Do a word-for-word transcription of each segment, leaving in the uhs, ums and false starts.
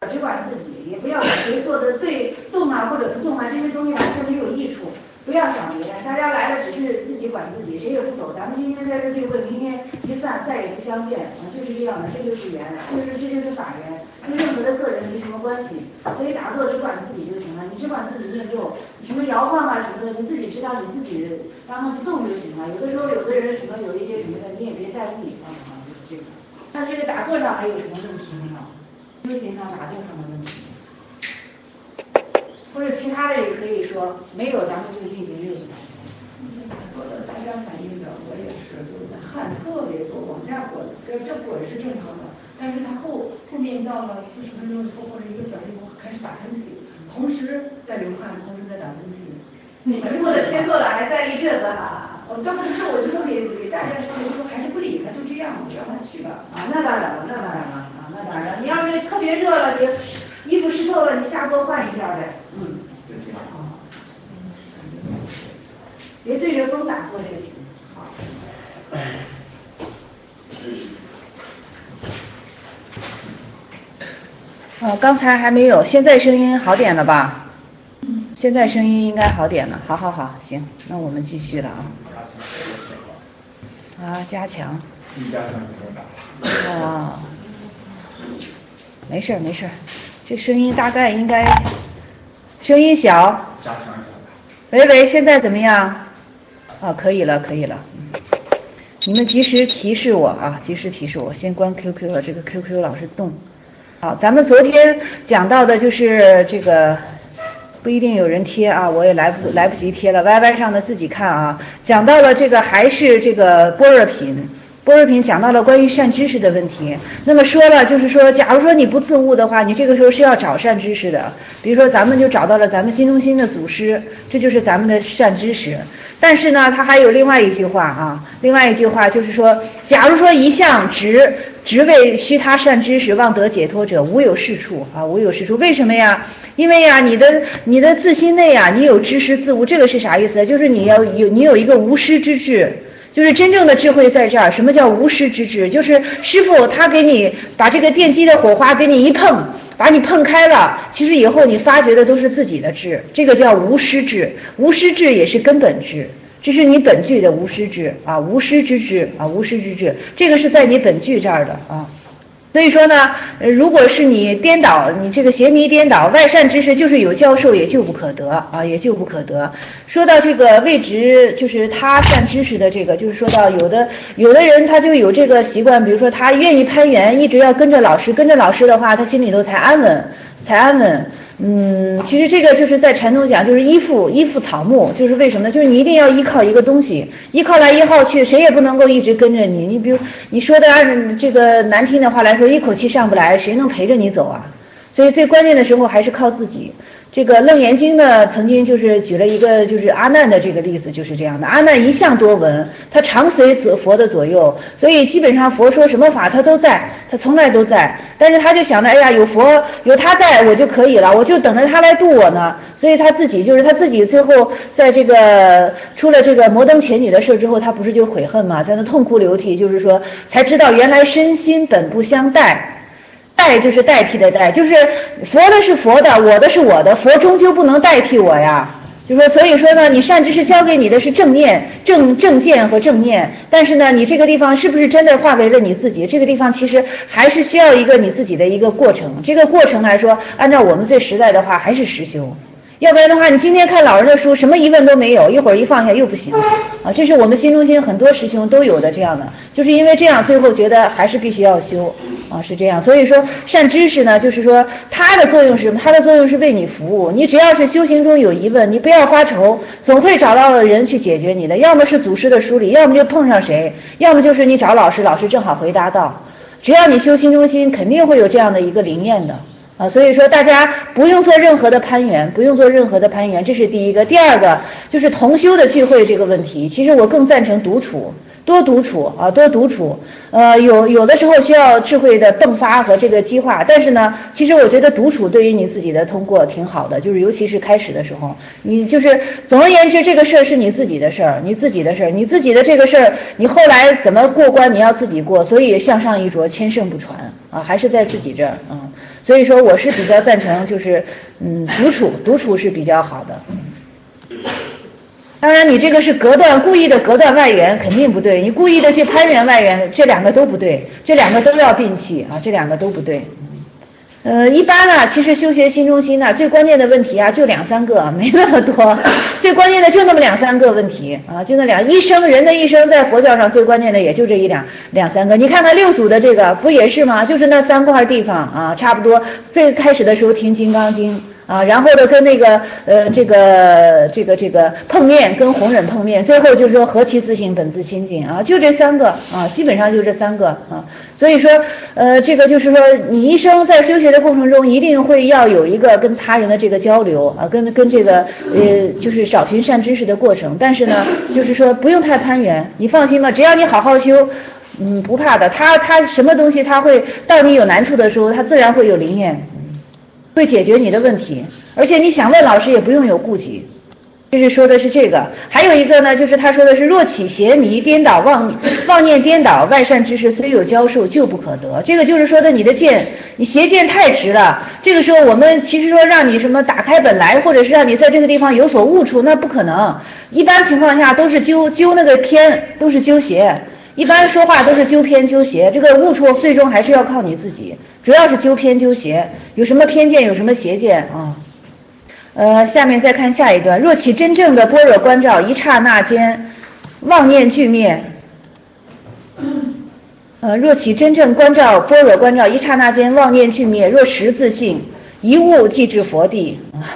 只管自己，也不要管谁做的对动啊或者不动啊，这些东西完全没有益处。不要想别人，大家来了只是自己管自己，谁也不走。咱们今天在这聚会，明天一散，再也不相见，啊，就是这样的，这就是缘，就是这就是法缘，跟任何的个人没什么关系。所以打坐只管自己就行了，你只管自己运动，什么摇晃啊什么的，你自己知道，你自己让它不动就行了。有的时候有的人什么有一些什么的，你也别在意啊，就是这个。那这个打坐上还有什么问题没有？修行上打坐上的问题？或者其他的也可以说，没有咱们就进行六组。 说的大家反映的，我也是，就是汗特别多，往下滚，这这滚是正常的，但是他后后面到了四十分钟以后或者一个小时以后开始打喷嚏，同时在流汗，同时在打喷嚏。 你们做的先做的还在意这个啊？ 哦，这不是，我觉得给给大家说的，说还是不理他，就这样，让他去吧。 啊，那当然了，那当然了啊，那当然了。你要是特别热了，你衣服湿透了，你下锅换一下呗。嗯，就这样啊。别对着风打坐就行。好。哦，刚才还没有，现在声音好点了吧？嗯，现在声音应该好点了。好好好，行，那我们继续了啊。啊，加强。 一加强不能打。 哦，没事没事，这声音大概应该，声音小。 加强一下。 喂喂，现在怎么样？啊，可以了可以了。你们及时提示我啊，及时提示我，先关 Q Q 了，这个 Q Q 老是动。好，咱们昨天讲到的就是这个，不一定有人贴啊，我也来不来不及贴了 ，Y Y 上的自己看啊。讲到了这个还是这个般若品，般若品讲到了关于善知识的问题。那么说了，就是说，假如说你不自悟的话，你这个时候是要找善知识的。比如说，咱们就找到了咱们心中心的祖师，这就是咱们的善知识。但是呢，他还有另外一句话啊，另外一句话就是说，假如说一向直直为虚他善知识望得解脱者，无有是处啊，无有是处。为什么呀？因为呀，你的你的自心内啊，你有知识自悟，这个是啥意思？就是你要有你有一个无师之智。就是真正的智慧在这儿，什么叫无师之智？就是师父他给你把这个电机的火花给你一碰，把你碰开了，其实以后你发掘的都是自己的智，这个叫无师智。无师智也是根本智，这是你本具的无师智啊，无师之智啊，无师之智，这个是在你本具这儿的啊。所以说呢，如果是你颠倒，你这个邪迷颠倒，外善知识就是有教授也救不可得啊，也救不可得。说到这个位职，就是他善知识的这个，就是说到有的有的人他就有这个习惯，比如说他愿意攀援，一直要跟着老师，跟着老师的话，他心里头才安稳，才安稳。嗯，其实这个就是在禅宗讲，就是依附依附草木，就是为什么呢？就是你一定要依靠一个东西，依靠来依靠去，谁也不能够一直跟着你。你比如你说的按这个难听的话来说，一口气上不来，谁能陪着你走啊？所以最关键的时候还是靠自己。这个《楞严经》呢，曾经就是举了一个就是阿难的这个例子，就是这样的。阿难一向多闻，他常随左佛的左右，所以基本上佛说什么法他都在，他从来都在。但是他就想着，哎呀，有佛有他在我就可以了，我就等着他来度我呢。所以他自己就是他自己最后在这个出了这个摩登伽女的事之后，他不是就悔恨嘛，在那痛哭流涕，就是说才知道原来身心本不相代。代就是代替的代，就是佛的是佛的，我的是我的，佛终究不能代替我呀。就说所以说呢，你善知识教给你的是正念、正正见和正念，但是呢，你这个地方是不是真的化为了你自己？这个地方其实还是需要一个你自己的一个过程。这个过程来说，按照我们最实在的话，还是实修。要不然的话，你今天看老人的书，什么疑问都没有，一会儿一放下又不行啊！这是我们心中心很多师兄都有的这样的，就是因为这样，最后觉得还是必须要修啊，是这样。所以说善知识呢，就是说它的作用是什么？它的作用是为你服务。你只要是修行中有疑问，你不要发愁，总会找到人去解决你的。要么是祖师的书里，要么就碰上谁，要么就是你找老师，老师正好回答到。只要你修心中心，肯定会有这样的一个灵验的。啊，所以说大家不用做任何的攀援，不用做任何的攀援，这是第一个。第二个就是同修的聚会这个问题，其实我更赞成独处，多独处啊，多独处。呃，有有的时候需要智慧的迸发和这个激化，但是呢，其实我觉得独处对于你自己的通过挺好的，就是尤其是开始的时候，你就是总而言之，这个事儿是你自己的事儿，你自己的事儿，你自己的这个事儿，你后来怎么过关你要自己过，所以向上一着，千圣不传啊，还是在自己这儿啊。嗯所以说我是比较赞成就是嗯独处，独处是比较好的。当然你这个是隔断，故意的隔断外缘肯定不对，你故意的去攀援外缘，这两个都不对，这两个都要摒弃啊，这两个都不对。呃，一般呢，其实修学心中心呢，最关键的问题啊，就两三个，没那么多，最关键的就那么两三个问题啊，就那两，一生人的一生在佛教上最关键的也就这一两两三个。你看看六祖的这个不也是吗？就是那三块地方啊，差不多。最开始的时候听《金刚经》。啊，然后呢，跟那个呃，这个这个这个碰面，跟弘忍碰面，最后就是说何其自性本自清净啊，就这三个啊，基本上就这三个啊。所以说，呃，这个就是说，你一生在修学的过程中，一定会要有一个跟他人的这个交流啊，跟跟这个呃，就是找寻善知识的过程。但是呢，就是说不用太攀援，你放心吧，只要你好好修。嗯，不怕的，他他什么东西他会，当你有难处的时候，他自然会有灵验。会解决你的问题，而且你想问老师也不用有顾忌，这是说的是这个。还有一个呢，就是他说的是若起邪迷颠倒妄妄念颠倒，外善知识虽有教授救不可得。这个就是说的你的见，你邪见太直了。这个时候我们其实说让你什么打开本来，或者是让你在这个地方有所悟处，那不可能。一般情况下都是揪揪那个偏，都是揪邪。一般说话都是纠偏纠邪，这个悟处最终还是要靠你自己，主要是纠偏纠邪，有什么偏见有什么邪见啊？呃，下面再看下一段，若起真正的般若观照，一刹那间妄念俱灭。呃，若起真正观照般若观照，一刹那间妄念俱灭，若识自性，一悟即至佛地。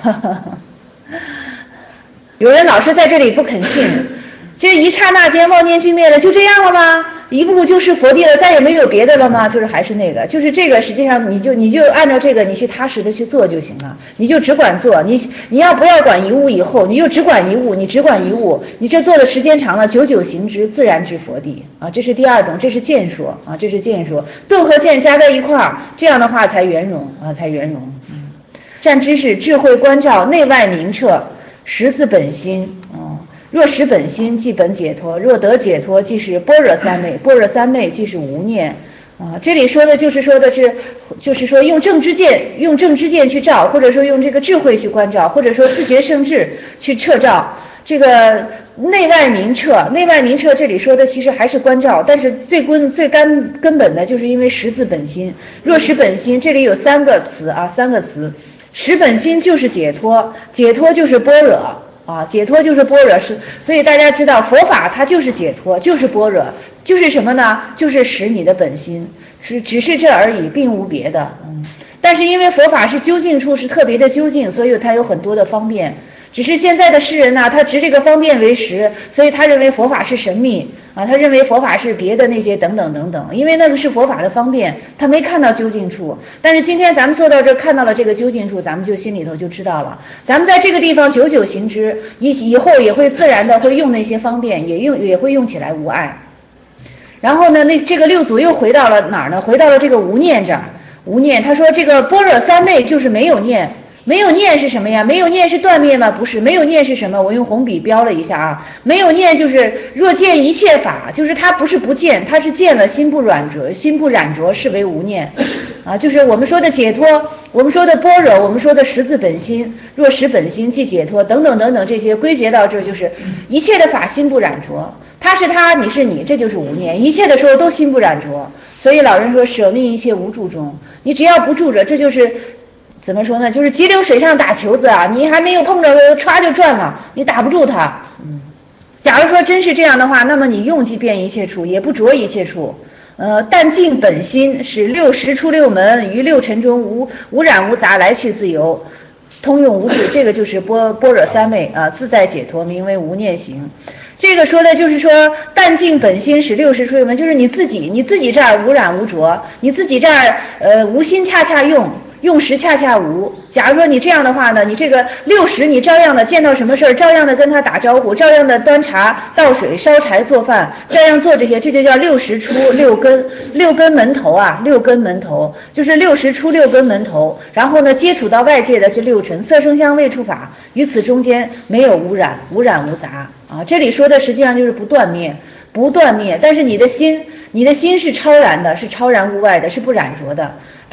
有人老是在这里不肯信。这一刹那间妄念俱灭了，就这样了吗？一步就是佛地了，再也没有别的了吗？就是还是那个，就是这个，实际上你就你就按照这个，你去踏实的去做就行了，你就只管做，你你要不要管一悟以后，你就只管一悟，你只管一悟，你这做的时间长了，久久行之，自然至佛地啊。这是第二种，这是见说啊，这是见说，顿和见加在一块儿，这样的话才圆融啊，才圆融。嗯，善知识智慧观照，内外明彻，识自本心啊。若识本心，即本解脱；若得解脱，即是般若三昧；般若三昧，即是无念。啊，这里说的就是说的是，就是说用正知见，用正知见去照，或者说用这个智慧去关照，或者说自觉圣智去彻照。这个内外明彻，内外明彻，这里说的其实还是关照，但是最根最根根本的，就是因为识自本心。若识本心，这里有三个词啊，三个词，识本心就是解脱，解脱就是般若。啊，解脱就是般若，是，所以大家知道佛法它就是解脱，就是般若，就是什么呢？就是使你的本心，只只是这而已，并无别的。嗯，但是因为佛法是究竟处，是特别的究竟，所以它有很多的方便。只是现在的世人呢，他执这个方便为实，所以他认为佛法是神秘啊，他认为佛法是别的那些等等等等，因为那个是佛法的方便，他没看到究竟处。但是今天咱们做到这，看到了这个究竟处，咱们就心里头就知道了。咱们在这个地方久久行之，以以后也会自然的会用那些方便，也用也会用起来无碍。然后呢，那这个六祖又回到了哪儿呢？回到了这个无念这儿。无念，他说这个般若三昧就是没有念。没有念是什么呀？没有念是断灭吗？不是，没有念是什么？我用红笔标了一下啊。没有念就是若见一切法，就是它不是不见，它是见了心不软着，心不染着，是为无念啊。就是我们说的解脱，我们说的般若，我们说的识自本心，若识本心即解脱，等等等等，这些归结到这就是一切的法心不染着，他是他，你是你，这就是无念。一切的时候都心不染着，所以老人说舍命一切无住中，你只要不住着，这就是怎么说呢？就是急流水上打球子啊，你还没有碰着，歘就转了，你打不住它。嗯，假如说真是这样的话，那么你用即变一切处，也不着一切处。呃，但净本心，使六识出六门，于六尘中无无染无杂，来去自由，通用无住。这个就是般般若三昧啊，自在解脱，名为无念行。这个说的就是说，但净本心使六识出六门，就是你自己，你自己这儿无染无着，你自己这儿呃无心恰恰用。用时恰恰无。假如说你这样的话呢，你这个六十你照样的见到什么事儿，照样的跟他打招呼，照样的端茶倒水烧柴做饭，照样做这些，这就叫六十出六根，六根门头啊，六根门头就是六十出六根门头。然后呢，接触到外界的这六尘色声香味触法，于此中间没有污染，无染无杂啊。这里说的实际上就是不断灭，不断灭。但是你的心，你的心是超然的，是超然物外的，是不染着的。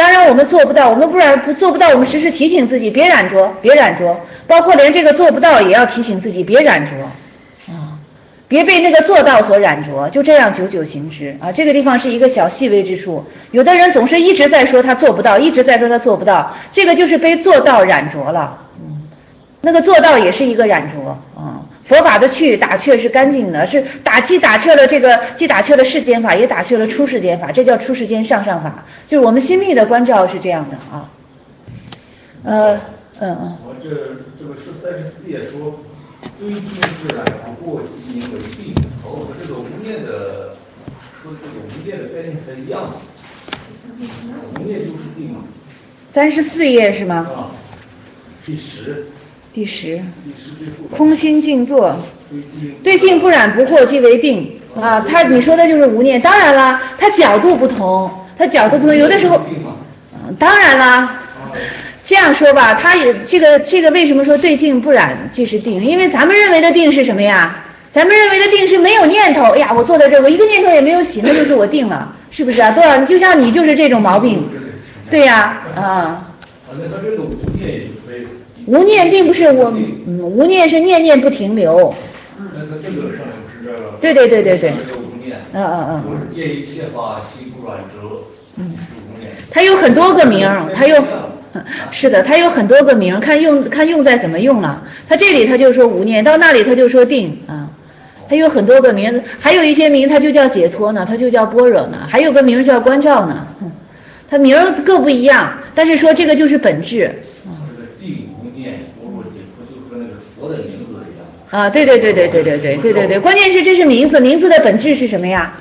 当然我们做不到，我们不然不做不到，我们时时提醒自己别染着，别染着，包括连这个做不到也要提醒自己别染着啊，别被那个做到所染着，就这样久久行之啊。这个地方是一个小细微之处，有的人总是一直在说他做不到，一直在说他做不到，这个就是被做到染着了。嗯，那个做到也是一个染着啊。佛法的去打却是干净的，是打既打却了这个，既打却了世间法，也打却了出世间法，这叫出世间上上法，就是我们心密的关照是这样的啊。呃，嗯嗯。 我这这个是三十四页说，对境自然不过即名为定，和我们这个无念的说这个无念的概念是一样的，无念就是定嘛。 三十四页是吗？ 啊，第十。 第十，空心静坐，对境不染不惑即为定啊。他你说的就是无念，当然了，他角度不同，他角度不同，有的时候，嗯，当然了，这样说吧，他也这个这个为什么说对境不染就是定？因为咱们认为的定是什么呀？咱们认为的定是没有念头，哎呀，我坐在这儿，我一个念头也没有起，那就是我定了，是不是啊？多少？就像你就是这种毛病，对呀，啊。 那他这个无念也就可以。 无念并不是我，嗯，无念是念念不停留。 那他这个上面不是这个？ 对对对对对。 这个无念。 嗯嗯嗯。 我是见一切法，心不染着。嗯。是无念。 它有很多个名，它有，是的，它有很多个名，看用看用在怎么用了。它这里它就说无念，到那里它就说定啊。它有很多个名，还有一些名它就叫解脱呢，它就叫般若呢，还有个名叫观照呢。嗯，它名各不一样，但是说这个就是本质。 定无念，般若解脱，就和那个佛的名字一样。 啊，对对对对对对对对对对，关键是这是名字，名字的本质是什么呀？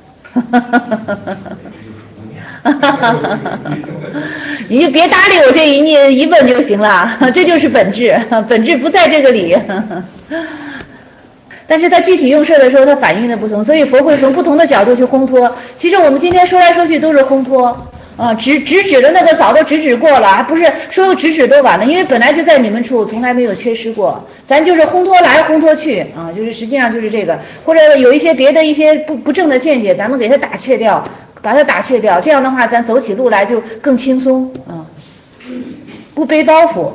你就别搭理我这一念一问就行了，这就是本质，本质不在这个里。但是它具体用事的时候，它反应的不同，所以佛会从不同的角度去烘托。其实我们今天说来说去都是烘托。啊，直直指的那个早都直指过了，还不是说直指都完了，因为本来就在你们处，从来没有缺失过。咱就是烘托来烘托去啊，就是实际上就是这个，或者有一些别的一些不不正的见解，咱们给它打却掉，把它打却掉，这样的话咱走起路来就更轻松啊，不背包袱。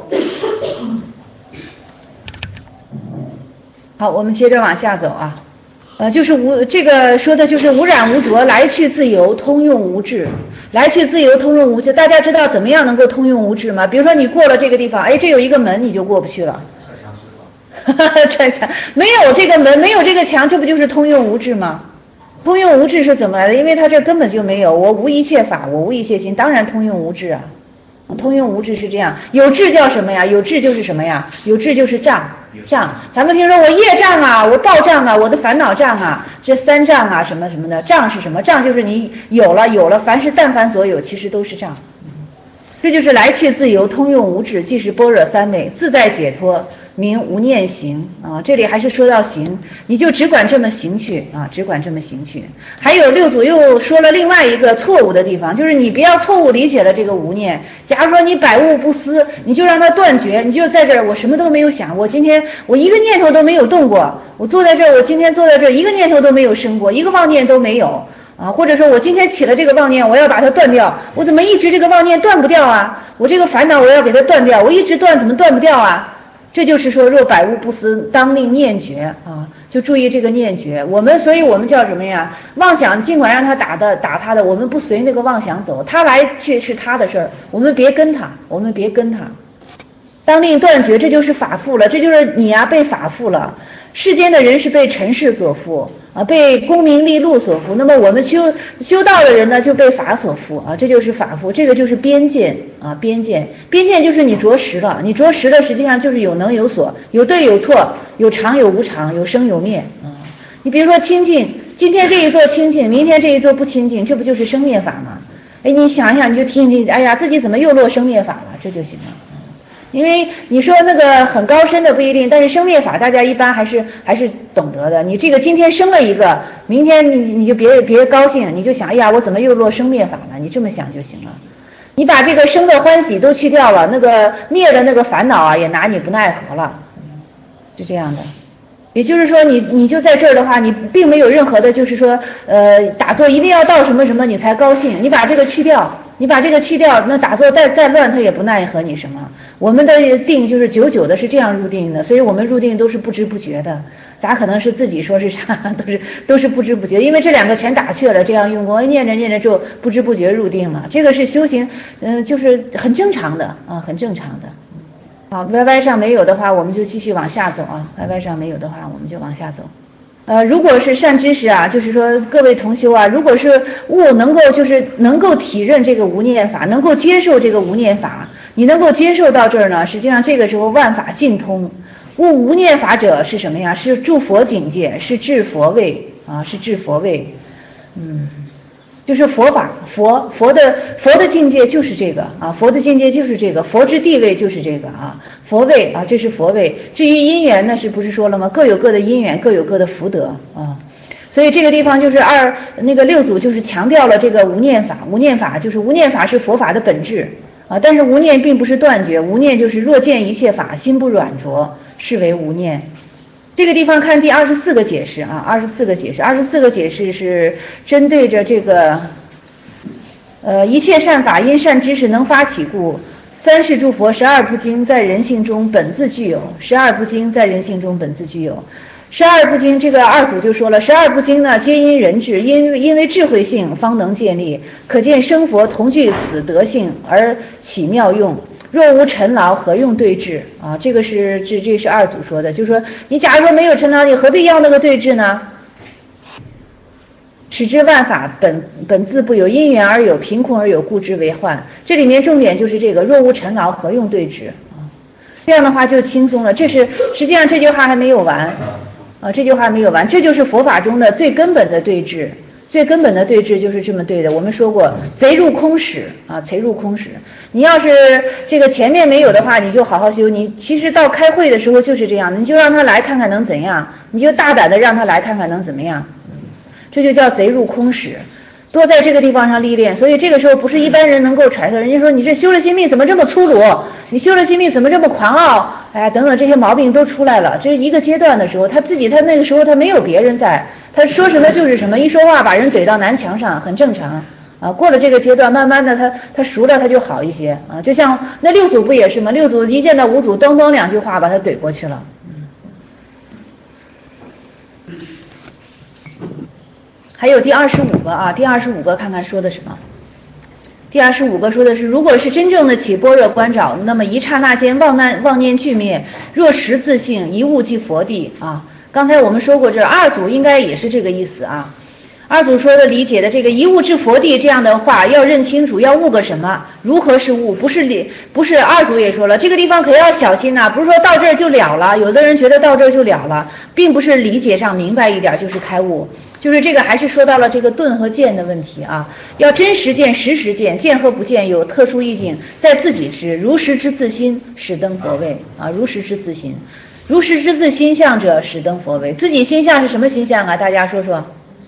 好，我们接着往下走啊。呃，就是无这个说的就是无染无着，来去自由，通用无滞。来去自由，通用无滞。大家知道怎么样能够通用无滞吗？比如说你过了这个地方，哎，这有一个门，你就过不去了。穿墙没有这个门，没有这个墙，这不就是通用无滞吗？通用无滞是怎么来的？因为它这根本就没有，我无一切法，我无一切心，当然通用无滞啊。通用无滞是这样，有滞叫什么呀？有滞就是什么呀？有滞就是障。障，咱们听说我业障啊，我报障啊，我的烦恼障啊，这三障啊，什么什么的，障是什么？障就是你有了有了，凡是但凡所有，其实都是障。这就是来去自由，通用无滞，即是般若三昧，自在解脱，名无念行啊。这里还是说到行，你就只管这么行去啊，只管这么行去。还有六祖又说了另外一个错误的地方，就是你不要错误理解了这个无念。假如说你百物不思，你就让它断绝，你就在这儿，我什么都没有想，我今天我一个念头都没有动过，我坐在这儿，我今天坐在这儿，一个念头都没有生过，一个妄念都没有。啊，或者说我今天起了这个妄念，我要把它断掉，我怎么一直这个妄念断不掉啊？我这个烦恼我要给它断掉，我一直断怎么断不掉啊？这就是说若百物不思，当令念绝啊，就注意这个念绝。我们所以我们叫什么呀？妄想尽管让他打的打他的，我们不随那个妄想走，他来去是他的事儿，我们别跟他，我们别跟他。当令断绝，这就是法缚了，这就是你啊被法缚了。世间的人是被尘世所缚啊，被功名利禄所缚。那么我们修修道的人呢，就被法所缚啊，这就是法缚，这个就是边界啊，边界，边界就是你着实了，你着实了，实际上就是有能有所，有对有错，有常有无常，有生有灭啊。你比如说清净，今天这一座清净，明天这一座不清净，这不就是生灭法吗？哎，你想一想，你就听听，哎呀，自己怎么又落生灭法了，这就行了。因为你说那个很高深的不一定，但是生灭法大家一般还是还是懂得的。你这个今天生了一个，明天你你就别别高兴，你就想，哎呀，我怎么又落生灭法了？你这么想就行了。你把这个生的欢喜都去掉了，那个灭的那个烦恼啊，也拿你不奈何了，是这样的。也就是说你你就在这儿的话，你并没有任何的就是说呃打坐一定要到什么什么你才高兴，你把这个去掉， 你把这个去掉，那打坐再再乱，它也不奈何你什么。我们的定就是久久的是这样入定的，所以我们入定都是不知不觉的，咋可能是自己说是啥，都是都是不知不觉，因为这两个全打去了，这样用功，念着念着就不知不觉入定了，这个是修行，嗯、呃，就是很正常的啊，很正常的。好 ，Y Y 上没有的话，我们就继续往下走啊 ，Y Y 上没有的话，我们就往下走。呃，如果是善知识啊，就是说各位同修啊，如果是悟能够就是能够体认这个无念法，能够接受这个无念法，你能够接受到这儿呢，实际上这个时候万法尽通。悟无念法者是什么呀？是住佛境界，是至佛位啊，是至佛位。嗯，就是佛法，佛佛的佛的境界就是这个啊，佛的境界就是这个，佛之地位就是这个啊，佛位啊，这是佛位。至于因缘呢，是不是说了吗？各有各的因缘，各有各的福德啊。所以这个地方就是二那个六祖就是强调了这个无念法，无念法就是无念法是佛法的本质啊，但是无念并不是断绝，无念就是若见一切法，心不软着，是为无念。这个地方看第二十四个解释啊，二十四个解释，二十四个解释是针对着这个，呃，一切善法因善知识能发起故，三世诸佛十二部经在人性中本自具有，十二部经在人性中本自具有。十二部经这个二祖就说了，十二部经呢皆因人智，因因为智慧性方能建立，可见生佛同具此德性而起妙用。若无尘劳，何用对治啊？这个是这这是二祖说的，就是说你假如说没有尘劳，你何必要那个对治呢？使之万法本本自不有，因缘而有，凭空而有，故之为幻。这里面重点就是这个，若无尘劳，何用对治啊？这样的话就轻松了。这是实际上这句话还没有完啊，这句话没有完，这就是佛法中的最根本的对治。最根本的对治就是这么对的，我们说过贼入空使啊，贼入空使。你要是这个前面没有的话，你就好好修。你其实到开会的时候就是这样，你就让他来看看能怎样，你就大胆的让他来看看能怎么样，这就叫贼入空使。多在这个地方上历练，所以这个时候不是一般人能够揣测。人家说你这修了心命怎么这么粗鲁，你修了心命怎么这么狂傲，哎等等这些毛病都出来了。这是一个阶段的时候，他自己他那个时候他没有别人在，他说什么就是什么，一说话把人怼到南墙上，很正常啊。过了这个阶段，慢慢的他他熟了他就好一些啊。就像那六祖不也是吗？六祖一见到五祖，咚咚两句话把他怼过去了。还有第二十五个啊，第二十五个看看说的什么？第二十五个说的是，如果是真正的起般若观照，那么一刹那间妄念妄念俱灭，若识自性，一悟即佛地啊。刚才我们说过，这二祖应该也是这个意思啊。二祖说的理解的这个一悟至佛地这样的话，要认清楚要悟个什么，如何是悟，不是理，不是二祖也说了，这个地方可要小心呐、啊，不是说到这儿就了了，有的人觉得到这儿就了了，并不是理解上明白一点就是开悟。就是这个还是说到了这个顿和见的问题啊，要真实见实实见，见和不见有特殊意境，在自己知，如实知自心，始登佛位啊，如实知自心，如实知自心相者，始登佛位。自己心相是什么心相啊？大家说说。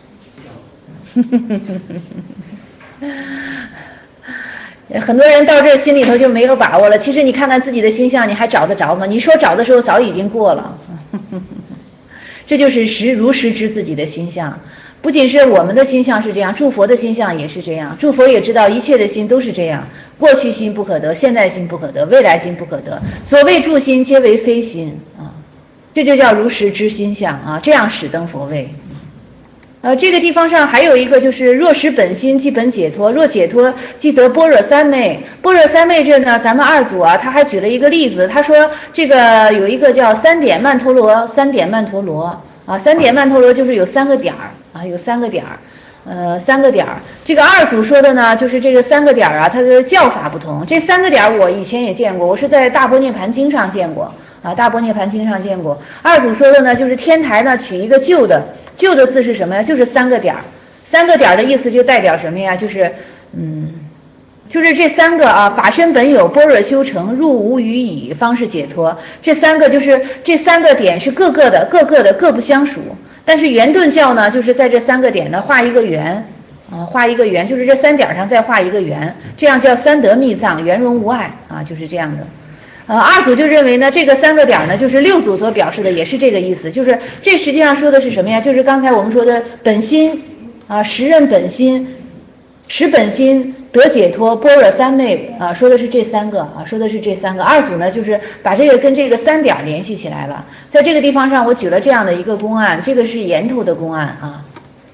很多人到这心里头就没有把握了。其实你看看自己的心相，你还找得着吗？你说找的时候早已经过了。这就是实如实知自己的心相，不仅是我们的心相是这样，诸佛的心相也是这样。诸佛也知道一切的心都是这样，过去心不可得，现在心不可得，未来心不可得。所谓诸心皆为非心啊，这就叫如实知心相啊，这样始登佛位。呃，这个地方上还有一个就是若识本心即本解脱，若解脱即得般若三昧。般若三昧这呢，咱们二祖啊他还举了一个例子，他说这个有一个叫三点曼陀罗，三点曼陀罗啊，三点曼陀罗就是有三个点儿啊，有三个点儿，呃，三个点儿。这个二祖说的呢，就是这个三个点儿啊，它的叫法不同。这三个点儿我以前也见过，我是在大般涅盘经上见过啊，大般涅盘经上见过。二祖说的呢，就是天台呢取一个旧的。旧的字是什么呀？就是三个点儿，三个点儿的意思就代表什么呀？就是，嗯，就是这三个啊，法身本有，般若修成，入无余已，方是解脱。这三个就是这三个点是各个的，各个的各不相属。但是圆顿教呢，就是在这三个点呢画一个圆，啊，画一个圆，就是这三点上再画一个圆，这样叫三得密藏，圆融无碍啊，就是这样的。呃，二祖就认为呢，这个三个点呢，就是六祖所表示的，也是这个意思。就是这实际上说的是什么呀？就是刚才我们说的本心啊，识认本心，识本心得解脱、般若三昧啊，说的是这三个啊，说的是这三个。二祖呢，就是把这个跟这个三点联系起来了。在这个地方上，我举了这样的一个公案，这个是岩头的公案啊。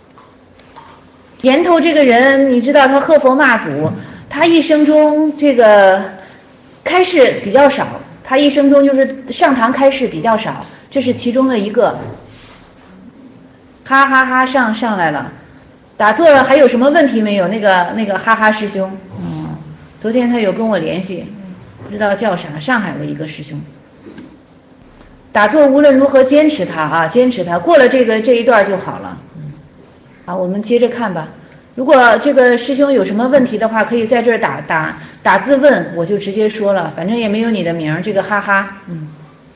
岩头这个人，你知道他喝佛骂祖，他一生中这个开示比较少，他一生中就是上堂开示比较少，这是其中的一个。哈哈哈上上来了。打坐了还有什么问题没有？那个那个哈哈师兄，嗯，昨天他有跟我联系，不知道叫啥，上海的一个师兄。打坐无论如何坚持它啊，坚持它，过了这个这一段就好了。嗯，好，我们接着看吧。如果这个师兄有什么问题的话，可以在这儿打打打字问，我就直接说了，反正也没有你的名，这个哈哈，嗯。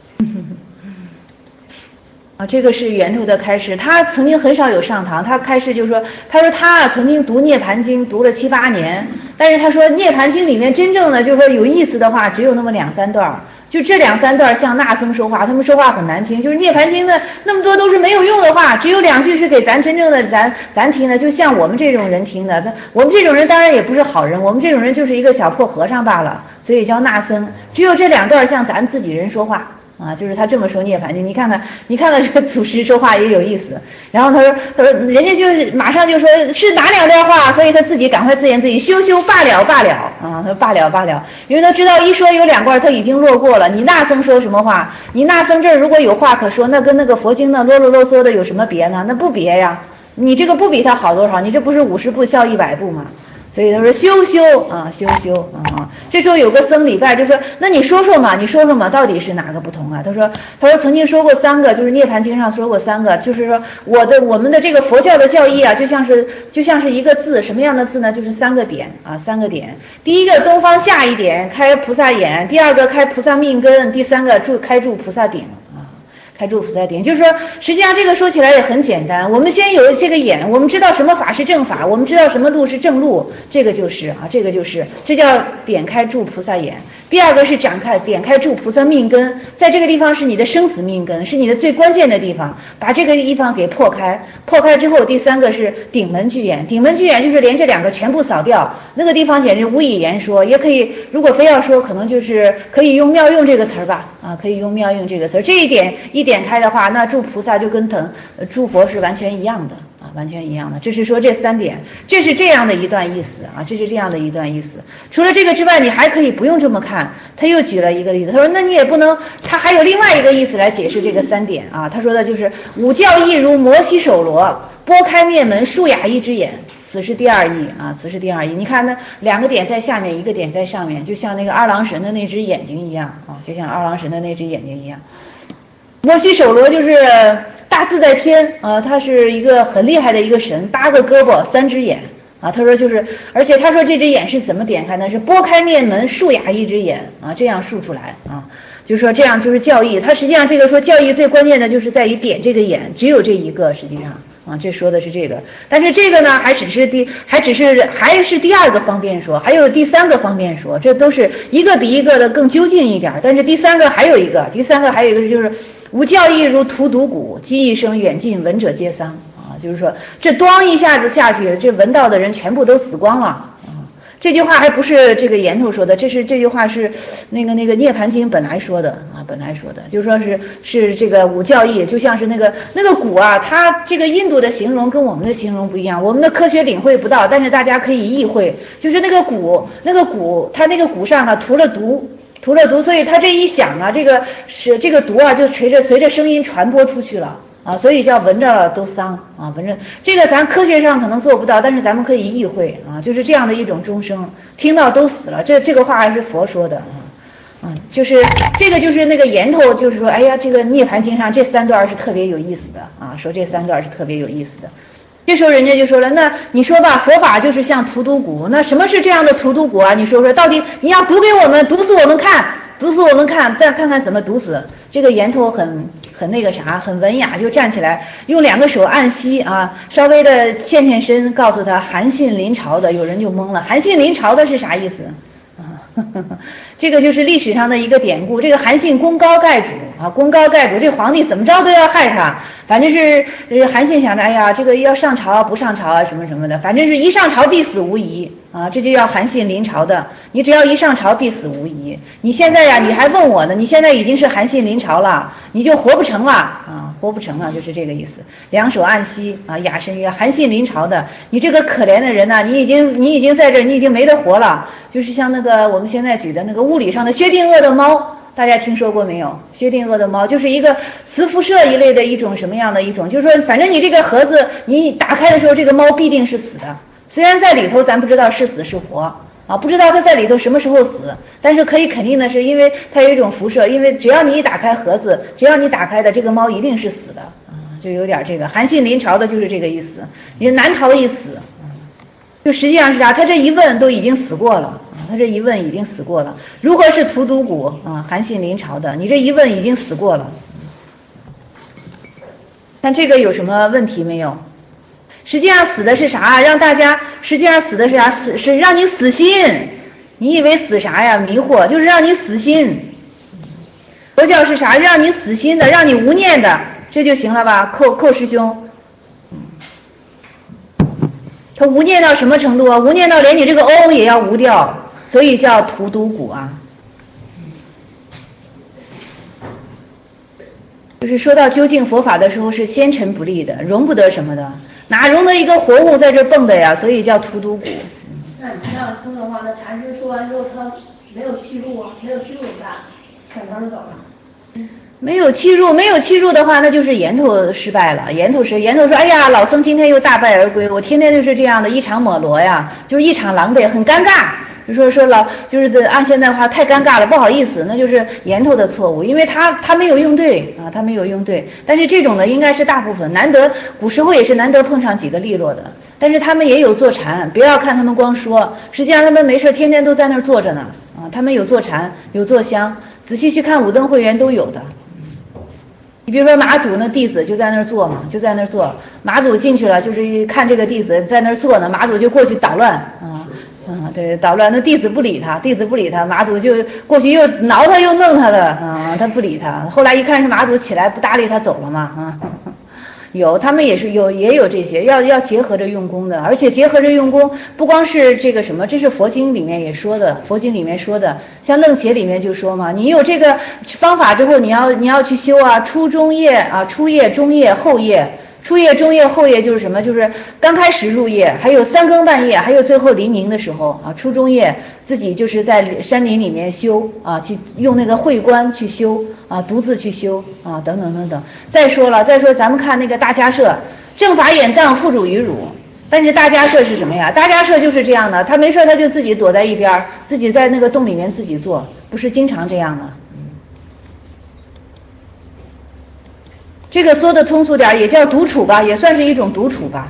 啊，这个是源头的开示，他曾经很少有上堂，他开示就说，他说他曾经读涅盘经读了七八年，但是他说涅盘经里面真正的就是说有意思的话只有那么两三段，就这两三段像那僧说话，他们说话很难听，就是涅盘经的那么多都是没有用的话，只有两句是给咱真正的咱咱听的，就像我们这种人听的，我们这种人当然也不是好人，我们这种人就是一个小破和尚罢了，所以叫那僧，只有这两段像咱自己人说话。啊，就是他这么说涅槃经，你看看，你看看这个祖师说话也有意思。然后他说，他说人家就马上就说是哪两段话，所以他自己赶快自言自语，修修罢了罢了啊，他说罢了罢了，因为他知道一说有两段他已经落过了。你那僧说什么话？你那僧这儿如果有话可说，那跟那个佛经呢啰啰啰嗦的有什么别呢？那不别呀，你这个不比他好多少？你这不是五十步笑一百步吗？所以他说修修啊修修啊，这时候有个僧礼拜就说，那你说说嘛，你说说嘛，到底是哪个不同啊？他说他说曾经说过三个，就是涅盘经上说过三个，就是说我的我们的这个佛教的教义啊，就像是就像是一个字，什么样的字呢？就是三个点啊，三个点。第一个东方下一点开菩萨眼，第二个开菩萨命根，第三个住开住菩萨顶。开住菩萨顶，就是说实际上这个说起来也很简单，我们先有这个眼，我们知道什么法是正法，我们知道什么路是正路，这个就是啊，这个就是这叫点开住菩萨眼。第二个是展开点开住菩萨命根，在这个地方是你的生死命根，是你的最关键的地方，把这个地方给破开，破开之后，第三个是顶门具眼，顶门具眼就是连这两个全部扫掉，那个地方简直无以言说，也可以如果非要说，可能就是可以用妙用这个词儿吧，啊，可以用妙用这个词儿，这一点一点开的话，那诸菩萨就跟等诸佛是完全一样的啊，完全一样的。这是说这三点，这是这样的一段意思啊，这是这样的一段意思。除了这个之外，你还可以不用这么看。他又举了一个例子，他说那你也不能，他还有另外一个意思来解释这个三点啊。他说的就是五教义如摩西手罗，拨开面门，竖哑一只眼。此是第二义啊，此是第二义。你看呢，两个点在下面，一个点在上面，就像那个二郎神的那只眼睛一样啊，就像二郎神的那只眼睛一样。摩西手罗就是大自在天啊，他是一个很厉害的一个神，八个胳膊，三只眼啊。他说就是，而且他说这只眼是怎么点开呢？是拨开面门，竖哑一只眼啊，这样竖出来啊。就是说这样就是教义，他实际上这个说教义最关键的就是在于点这个眼，只有这一个实际上。啊，这说的是这个，但是这个呢，还只是第，还只是还是第二个方便说，还有第三个方便说，这都是一个比一个的更究竟一点。但是第三个还有一个，第三个还有一个就是无教义如荼毒蛊，积一生远近，闻者皆丧啊，就是说这咣一下子下去，这闻到的人全部都死光了啊。这句话还不是这个言头说的，这是这句话是那个那个涅盘经本来说的啊，本来说的，就说是是这个五教义，就像是那个那个蛊啊，它这个印度的形容跟我们的形容不一样，我们的科学领会不到，但是大家可以意会，就是那个蛊，那个蛊，它那个蛊上呢涂了毒。涂了毒，所以它这一响啊，这个是这个毒啊，就随着随着声音传播出去了啊，所以叫闻着都丧啊，闻着这个咱科学上可能做不到，但是咱们可以意会啊，就是这样的一种钟声，听到都死了，这这个话还是佛说的啊，嗯，就是这个就是那个言头，就是说，哎呀，这个涅盘经上这三段是特别有意思的啊，说这三段是特别有意思的。这时候人家就说了，那你说吧，佛法就是像荼毒蛊，那什么是这样的荼毒蛊啊？你说说，到底你要毒给我们，毒死我们看，毒死我们看，再看看怎么毒死。这个言头很很那个啥，很文雅，就站起来，用两个手按膝啊，稍微的欠欠身，告诉他韩信临朝的，有人就懵了，韩信临朝的是啥意思？这个就是历史上的一个典故，这个韩信功高盖主啊，功高盖主，这皇帝怎么着都要害他， 反正是呃韩信想着，哎呀，这个要上朝不上朝啊，什么什么的，反正是一上朝必死无疑啊，这就叫韩信临朝的。你只要一上朝必死无疑。你现在呀，你还问我呢，你现在已经是韩信临朝了，你就活不成了啊，活不成了，就是这个意思。两手按膝啊，哑身曰：韩信临朝的，你这个可怜的人呐、啊，你已经你已经在这儿，你已经没得活了。就是像那个我们现在举的那个物理上的薛定谔的猫。大家听说过没有？薛定谔的猫就是一个磁辐射一类的一种什么样的一种，就是说反正你这个盒子你打开的时候，这个猫必定是死的，虽然在里头咱不知道是死是活啊，不知道它在里头什么时候死，但是可以肯定的是，因为它有一种辐射，因为只要你一打开盒子，只要你打开的这个猫一定是死的啊，就有点这个韩信临朝的就是这个意思，你难逃一死。就实际上是啥？他这一问都已经死过了啊！他这一问已经死过了。如何是屠毒蛊啊？韩信临朝的，你这一问已经死过了。看这个有什么问题没有？实际上死的是啥？让大家实际上死的是啥？死是让你死心。你以为死啥呀？迷惑，就是让你死心。佛教是啥？让你死心的，让你无念的，这就行了吧？寇寇师兄。他无念到什么程度啊？无念到连你这个哦也要无掉，所以叫荼毒蛊啊。就是说到究竟佛法的时候是纤尘不利的，容不得什么的，哪容得一个活物在这蹦的呀？所以叫荼毒蛊。 那你这样说的话，那禅师说完之后他没有去入啊，没有去入怎么办？转头就走了。 没有契入，没有契入的话，那就是源头失败了。源头是源头说，哎呀，老僧今天又大败而归，我天天就是这样的一场抹罗呀，就是一场狼狈，很尴尬。就说说老就是按现在话太尴尬了，不好意思，那就是源头的错误，因为他他没有用对啊，他没有用对。但是这种呢，应该是大部分，难得古时候也是难得碰上几个利落的。但是他们也有坐禅，不要看他们光说，实际上他们没事天天都在那儿坐着呢啊，他们有坐禅，有坐香，仔细去看五灯会员都有的。你比如说马祖那弟子就在那儿坐嘛，就在那儿坐。马祖进去了，就是看这个弟子在那儿坐呢，马祖就过去捣乱啊，啊，对，捣乱。那弟子不理他，弟子不理他，马祖就过去又挠他又弄他的啊，他不理他。后来一看是马祖起来不搭理他走了嘛啊。有，他们也是有，也有这些，要要结合着用功的，而且结合着用功，不光是这个什么，这是佛经里面也说的，佛经里面说的，像楞伽里面就说嘛，你有这个方法之后，你要你要去修啊，初中叶啊，初叶、中叶、后叶，初叶、中叶、后叶就是什么？就是刚开始入夜，还有三更半夜，还有最后黎明的时候啊，初中叶自己就是在山林里面修啊，去用那个慧观去修啊，独自去修啊，等等等等。再说了，再说咱们看那个大迦叶，正法眼藏，付诸于汝。但是大迦叶是什么呀？大迦叶就是这样的，他没事他就自己躲在一边，自己在那个洞里面自己做，不是经常这样的。这个说的通俗点也叫独处吧，也算是一种独处吧。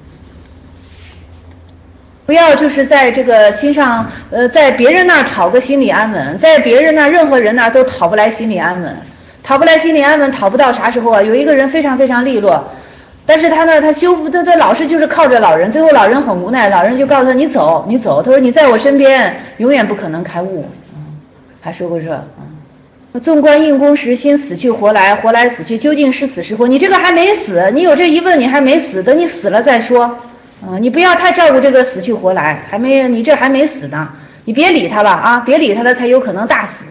不要就是在这个心上，呃，在别人那儿讨个心理安稳，在别人那儿任何人那儿都讨不来心理安稳，讨不来心理安稳，讨不到啥时候啊？有一个人非常非常利落，但是他呢，他修复他他老是就是靠着老人，最后老人很无奈，老人就告诉他你走你走，他说你在我身边永远不可能开悟，嗯，还说过这，嗯。纵观应功时，心死去活来，活来死去，究竟是死是活？你这个还没死，你有这一问，你还没死，等你死了再说。啊、呃，你不要太照顾这个死去活来，还没你这还没死呢，你别理他了啊，别理他了，才有可能大死。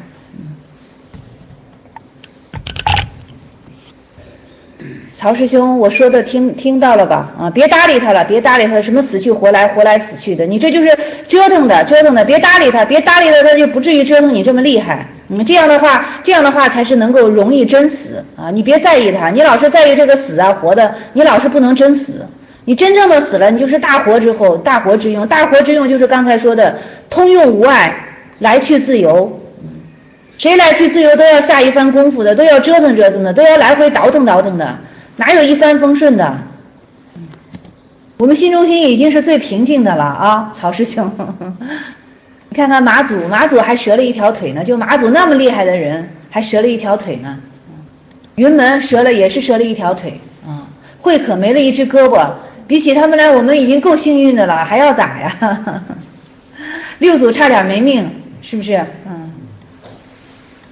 曹师兄，我说的听听到了吧？啊，别搭理他了，别搭理他，什么死去活来，活来死去的，你这就是折腾的，折腾的，别搭理他，别搭理他，他就不至于折腾你这么厉害。嗯，这样的话，这样的话才是能够容易真死啊！你别在意他，你老是在意这个死啊活的，你老是不能真死。你真正的死了，你就是大活之后，大活之用，大活之用就是刚才说的通用无碍，来去自由。谁来去自由都要下一番功夫的，都要折腾折腾的，都要来回倒腾倒腾的，哪有一帆风顺的？我们心中心已经是最平静的了啊，曹师兄。你看看马祖，马祖还折了一条腿呢，就马祖那么厉害的人，还折了一条腿呢。云门折了也是折了一条腿啊，慧可没了一只胳膊，比起他们来，我们已经够幸运的了，还要咋呀？六祖差点没命，是不是？嗯。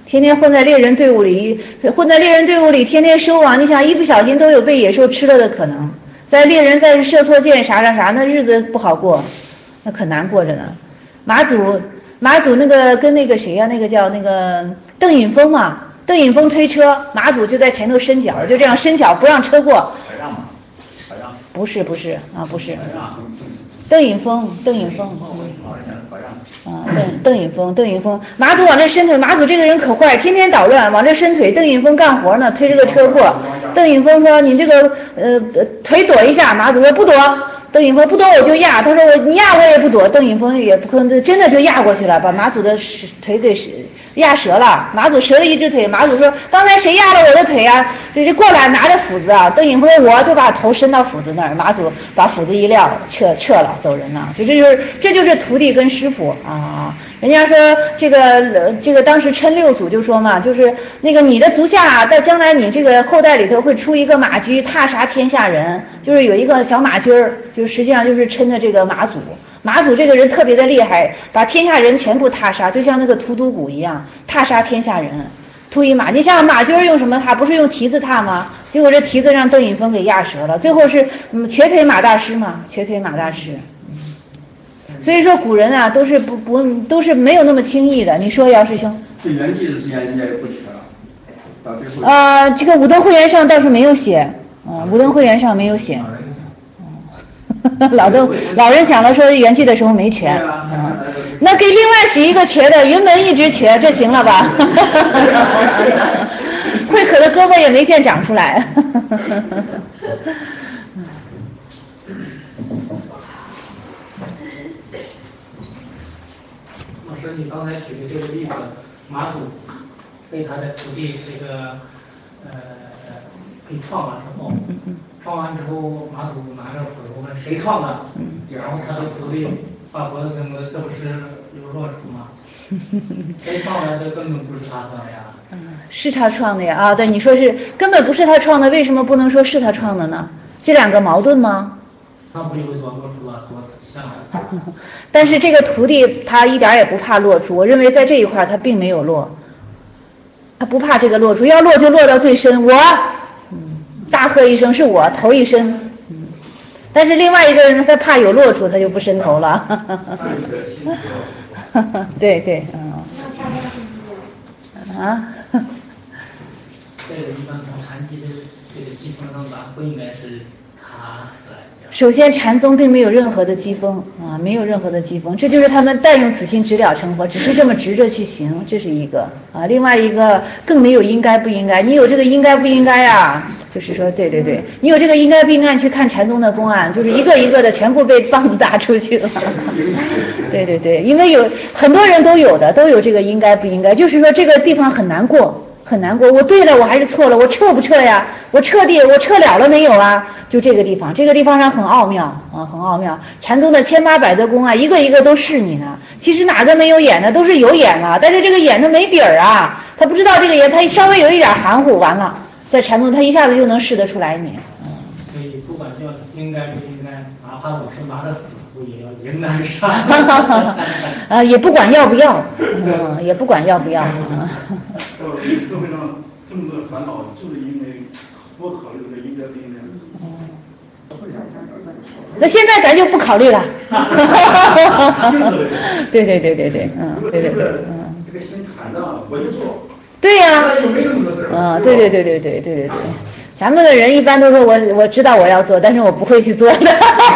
天天混在猎人队伍里，混在猎人队伍里，天天收网，你想一不小心都有被野兽吃了的可能。在猎人再是射错箭啥啥啥，那日子不好过，那可难过着呢。马祖马祖那个跟那个谁呀、啊，那个叫那个邓颖峰嘛，邓颖峰推车，马祖就在前头伸脚，就这样伸脚不让车过。不是不是啊，不是。邓颖峰，邓颖峰。啊，邓邓颖峰，邓颖峰，马祖往这伸腿，马祖这个人可坏，天天捣乱，往这伸腿。邓颖峰干活呢，推着个车过。邓颖峰说：“你这个呃腿躲一下。”马祖说：“不躲。”邓颖峰不躲我就压，他说我你压我也不躲。邓颖峰也不可能，真的就压过去了，把马祖的腿给压折了。马祖折了一只腿，马祖说：“刚才谁压了我的腿啊？”这就过来拿着斧子啊。邓颖峰我就把头伸到斧子那儿，马祖把斧子一撂，撤撤了，走人了。就这就是这就是徒弟跟师傅啊。人家说这个呃这个当时称六祖就说嘛，就是那个你的足下在将来你这个后代里头会出一个马驹踏杀天下人，就是有一个小马驹儿，就是实际上就是称的这个马祖。马祖这个人特别的厉害，把天下人全部踏杀，就像那个屠毒蛊一样，踏杀天下人。秃一马，你像马驹儿用什么踏？不是用蹄子踏吗？结果这蹄子让邓颖峰给压折了，最后是嗯瘸腿马大师嘛，瘸腿马大师。所以说古人啊都是不不都是没有那么轻易的。你说姚师兄？ 这圆寂的时间应该也不缺了，到最后。 啊，这个武登会员上倒是没有写，啊，武登会员上没有写。老邓老人讲了说圆寂的时候没瘸，啊，那给另外许一个瘸的，云门一直瘸，这行了吧？慧可的胳膊也没见长出来。 老师，你刚才举的这个例子，马祖被他的徒弟这个呃给创了之后，创完之后，马祖拿着斧子问谁创的，然后他的徒弟把脖子伸过来，这不是有落处吗？谁创的？这根本不是他创的呀。 嗯，是他创的呀啊！对，你说是根本不是他创的，为什么不能说是他创的呢？这两个矛盾吗？ 他不有所落处啊，多死相啊。 但是这个徒弟他一点也不怕落处，我认为在这一块他并没有落，他不怕这个落处，要落就落到最深。我，嗯，大喝一声是我头一伸，嗯，但是另外一个人他怕有落处，他就不伸头了。对对，嗯。啊。 这个一般从禅机的这个机锋上吧，不应该是卡来讲。 首先，禅宗并没有任何的机锋啊，没有任何的机锋，这就是他们但用此心直了成佛，只是这么直着去行，这是一个啊。另外一个更没有应该不应该，你有这个应该不应该啊？就是说，对对对，你有这个应该不应该，去看禅宗的公案，就是一个一个的全部被棒子打出去了。对对对，因为有很多人都有的，都有这个应该不应该，就是说这个地方很难过。很难过，我对了，我还是错了，我撤不撤呀？我撤地，我撤了了没有啊？就这个地方，这个地方上很奥妙啊，很奥妙。禅宗的千八百多功啊，一个一个都是你呢。其实哪个没有眼的，都是有眼啊，但是这个眼它没底儿啊，他不知道这个眼，他稍微有一点含糊，完了，在禅宗他一下子就能试得出来你。 嗯，所以不管叫应该不应该，哪怕我是拿着斧也要迎难上。 啊，也不管要不要，嗯，也不管要不要。嗯这个社会上这么多烦恼，就是因为多考虑这个应该不应该。 那现在咱就不考虑了。对对对对对，嗯，对对对，嗯。 这个心坦荡，我就做。 对呀、啊。 又没那么多事。 嗯，对对对对对对对对。咱们的人一般都说我我知道我要做，但是我不会去做的。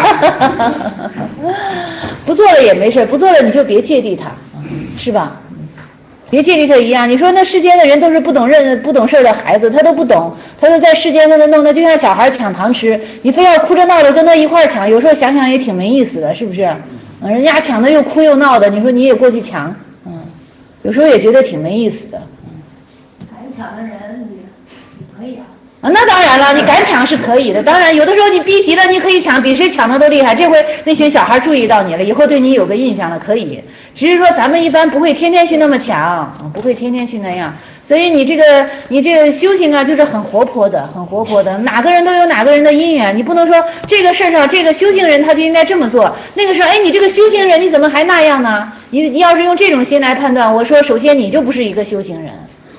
不做了也没事，不做了你就别芥蒂他，是吧？别芥蒂他一样。你说那世间的人都是不懂认不懂事的孩子，他都不懂，他就在世间跟他弄的就像小孩抢糖吃，你非要哭着闹着跟他一块抢，有时候想想也挺没意思的，是不是？嗯，人家抢的又哭又闹的，你说你也过去抢，嗯，有时候也觉得挺没意思的。 敢抢的人你你可以啊。 啊，那当然了，你敢抢是可以的。当然，有的时候你逼急了，你可以抢，比谁抢的都厉害。这回那群小孩注意到你了，以后对你有个印象了，可以。只是说咱们一般不会天天去那么抢，不会天天去那样。所以你这个你这个修行啊，就是很活泼的，很活泼的。哪个人都有哪个人的因缘，你不能说这个事上这个修行人他就应该这么做，那个时候哎你这个修行人你怎么还那样呢？你你要是用这种心来判断，我说首先你就不是一个修行人。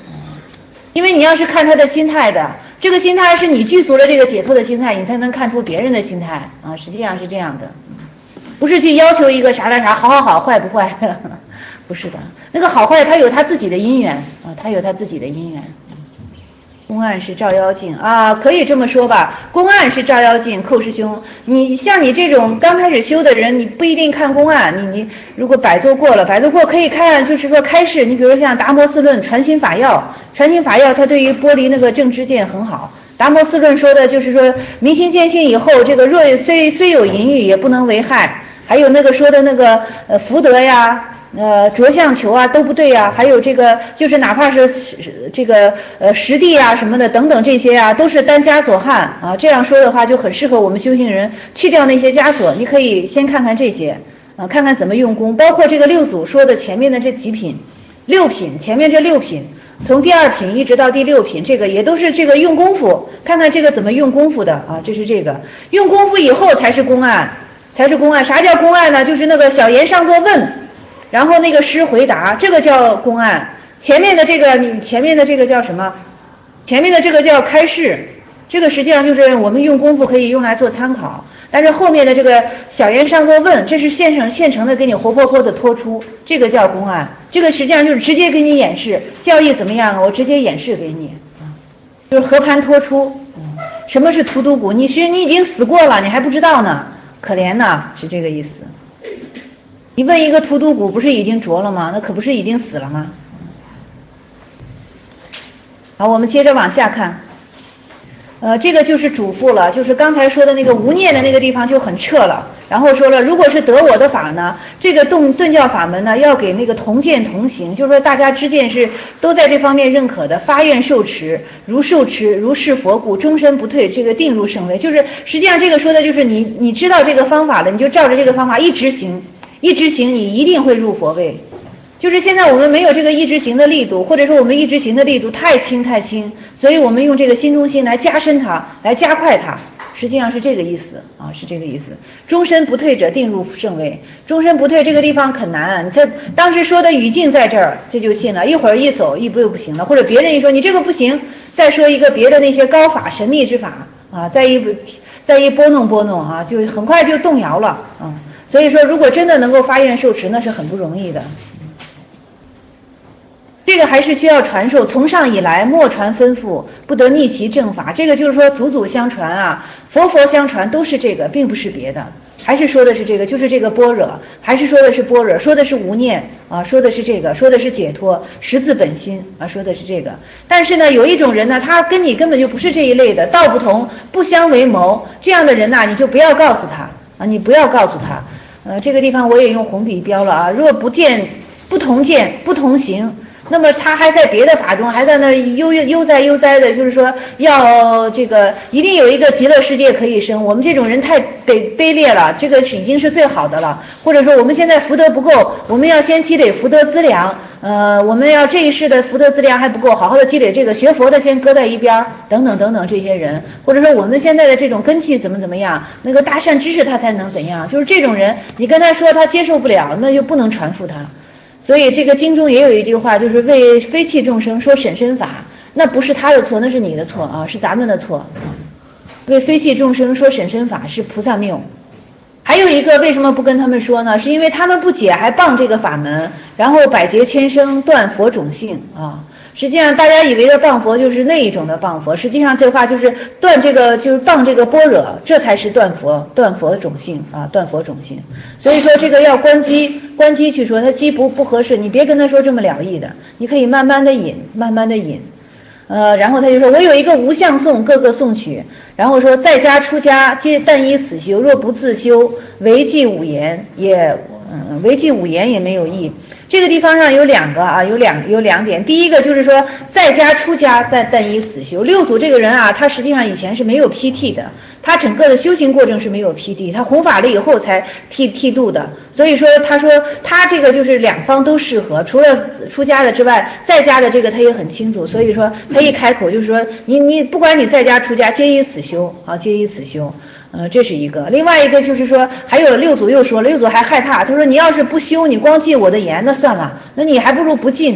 因为你要是看他的心态的，这个心态是你具足了这个解脱的心态，你才能看出别人的心态啊，实际上是这样的，不是去要求一个啥啥啥好好好坏不坏，呵呵不是的，那个好坏他有他自己的因缘啊，他有他自己的因缘。公案是照妖镜啊，可以这么说吧，公案是照妖镜，寇师兄，你像你这种刚开始修的人，你不一定看公案，你你如果百座过了，百座过可以看，就是说开示，你比如说像达摩寺论传心法要，传心法要它对于剥离那个正知见很好。达摩寺论说的就是说明心见性以后，这个若虽虽有淫欲也不能为害，还有那个说的那个呃福德呀。呃，着相求啊都不对啊，还有这个就是哪怕是这个呃实地啊什么的等等这些啊，都是单枷所憾啊。这样说的话就很适合我们修行人去掉那些枷锁。你可以先看看这些啊，看看怎么用功，包括这个六祖说的前面的这几品，六品前面这六品，从第二品一直到第六品，这个也都是这个用功夫，看看这个怎么用功夫的啊。这是这个用功夫以后才是公案，才是公案。啥叫公案呢？就是那个小言上座问。然后那个诗回答，这个叫公案。前面的这个，你前面的这个叫什么？前面的这个叫开示，这个实际上就是我们用功夫可以用来做参考。但是后面的这个小言上座问，这是现成现成的给你活泼泼的托出，这个叫公案。这个实际上就是直接给你演示，教义怎么样，我直接演示给你，就是和盘托出。什么是荼毒蛊？你是你已经死过了，你还不知道呢，可怜呐，是这个意思。你问一个荼毒蛊不是已经着了吗？那可不是已经死了吗？好，我们接着往下看。呃，这个就是嘱咐了，就是刚才说的那个无念的那个地方就很彻了。然后说了，如果是得我的法呢，这个顿顿教法门呢，要给那个同见同行，就是说大家之间是都在这方面认可的，发愿受持，如受持如是佛故，终身不退，这个定入圣位。就是实际上这个说的就是你你知道这个方法了，你就照着这个方法一直行。一直行，你一定会入佛位。就是现在我们没有这个一直行的力度，或者说我们一直行的力度太轻太轻，所以我们用这个心中心来加深它，来加快它，实际上是这个意思啊，是这个意思。终身不退者定入圣位，终身不退这个地方很难，他当时说的语境在这儿，这就信了。一会儿一走一步又不行了，或者别人一说你这个不行，再说一个别的那些高法神秘之法啊，再一再一拨弄拨弄啊，就很快就动摇了啊。所以说如果真的能够发愿受持，那是很不容易的。这个还是需要传授，从上以来莫传吩咐，不得逆其正法。这个就是说祖祖相传啊，佛佛相传都是这个，并不是别的，还是说的是这个，就是这个般若，还是说的是般若，说的是无念啊，说的是这个，说的是解脱，实自本心啊，说的是这个。但是呢，有一种人呢，他跟你根本就不是这一类的，道不同不相为谋，这样的人呐、啊，你就不要告诉他啊，你不要告诉他。呃，这个地方我也用红笔标了啊。若不见不同见不同行，那么他还在别的法中，还在那悠悠哉悠哉的，就是说要这个一定有一个极乐世界可以生。我们这种人太卑卑劣了，这个是已经是最好的了。或者说我们现在福德不够，我们要先积累福德资粮。呃，我们要这一世的福德资粮还不够，好好的积累这个，学佛的先搁在一边，等等等等这些人，或者说我们现在的这种根气怎么怎么样，那个大善知识他才能怎样，就是这种人，你跟他说他接受不了，那就不能传付他。所以这个经中也有一句话，就是为非弃众生说审身法，那不是他的错，那是你的错啊，是咱们的错。为非弃众生说审身法是菩萨谬。还有一个为什么不跟他们说呢？是因为他们不解还谤这个法门，然后百劫千生断佛种性啊。实际上大家以为的谤佛就是那一种的谤佛，实际上这话就是断这个，就是谤这个般若，这才是断佛断佛种性啊，断佛种性。所以说这个要关机关机去说，他机不不合适，你别跟他说这么了义的，你可以慢慢的引慢慢的引。呃，然后他就说我有一个无相颂，各个颂曲，然后说在家出家皆但依此修，若不自修，违纪五言也嗯，违纪五言也没有益。这个地方上有两个啊，有两有两点。第一个就是说在家出家在但依此修。六祖这个人啊，他实际上以前是没有披剃的，他整个的修行过程是没有披剃，他弘法了以后才剃剃度的。所以说他说他这个就是两方都适合，除了出家的之外，在家的这个他也很清楚。所以说他一开口就是说你你不管你在家出家皆依此修啊，皆依此修。呃，这是一个。另外一个就是说，还有六祖又说了，六祖还害怕，他说你要是不修，你光记我的言，那算了，那你还不如不记呢。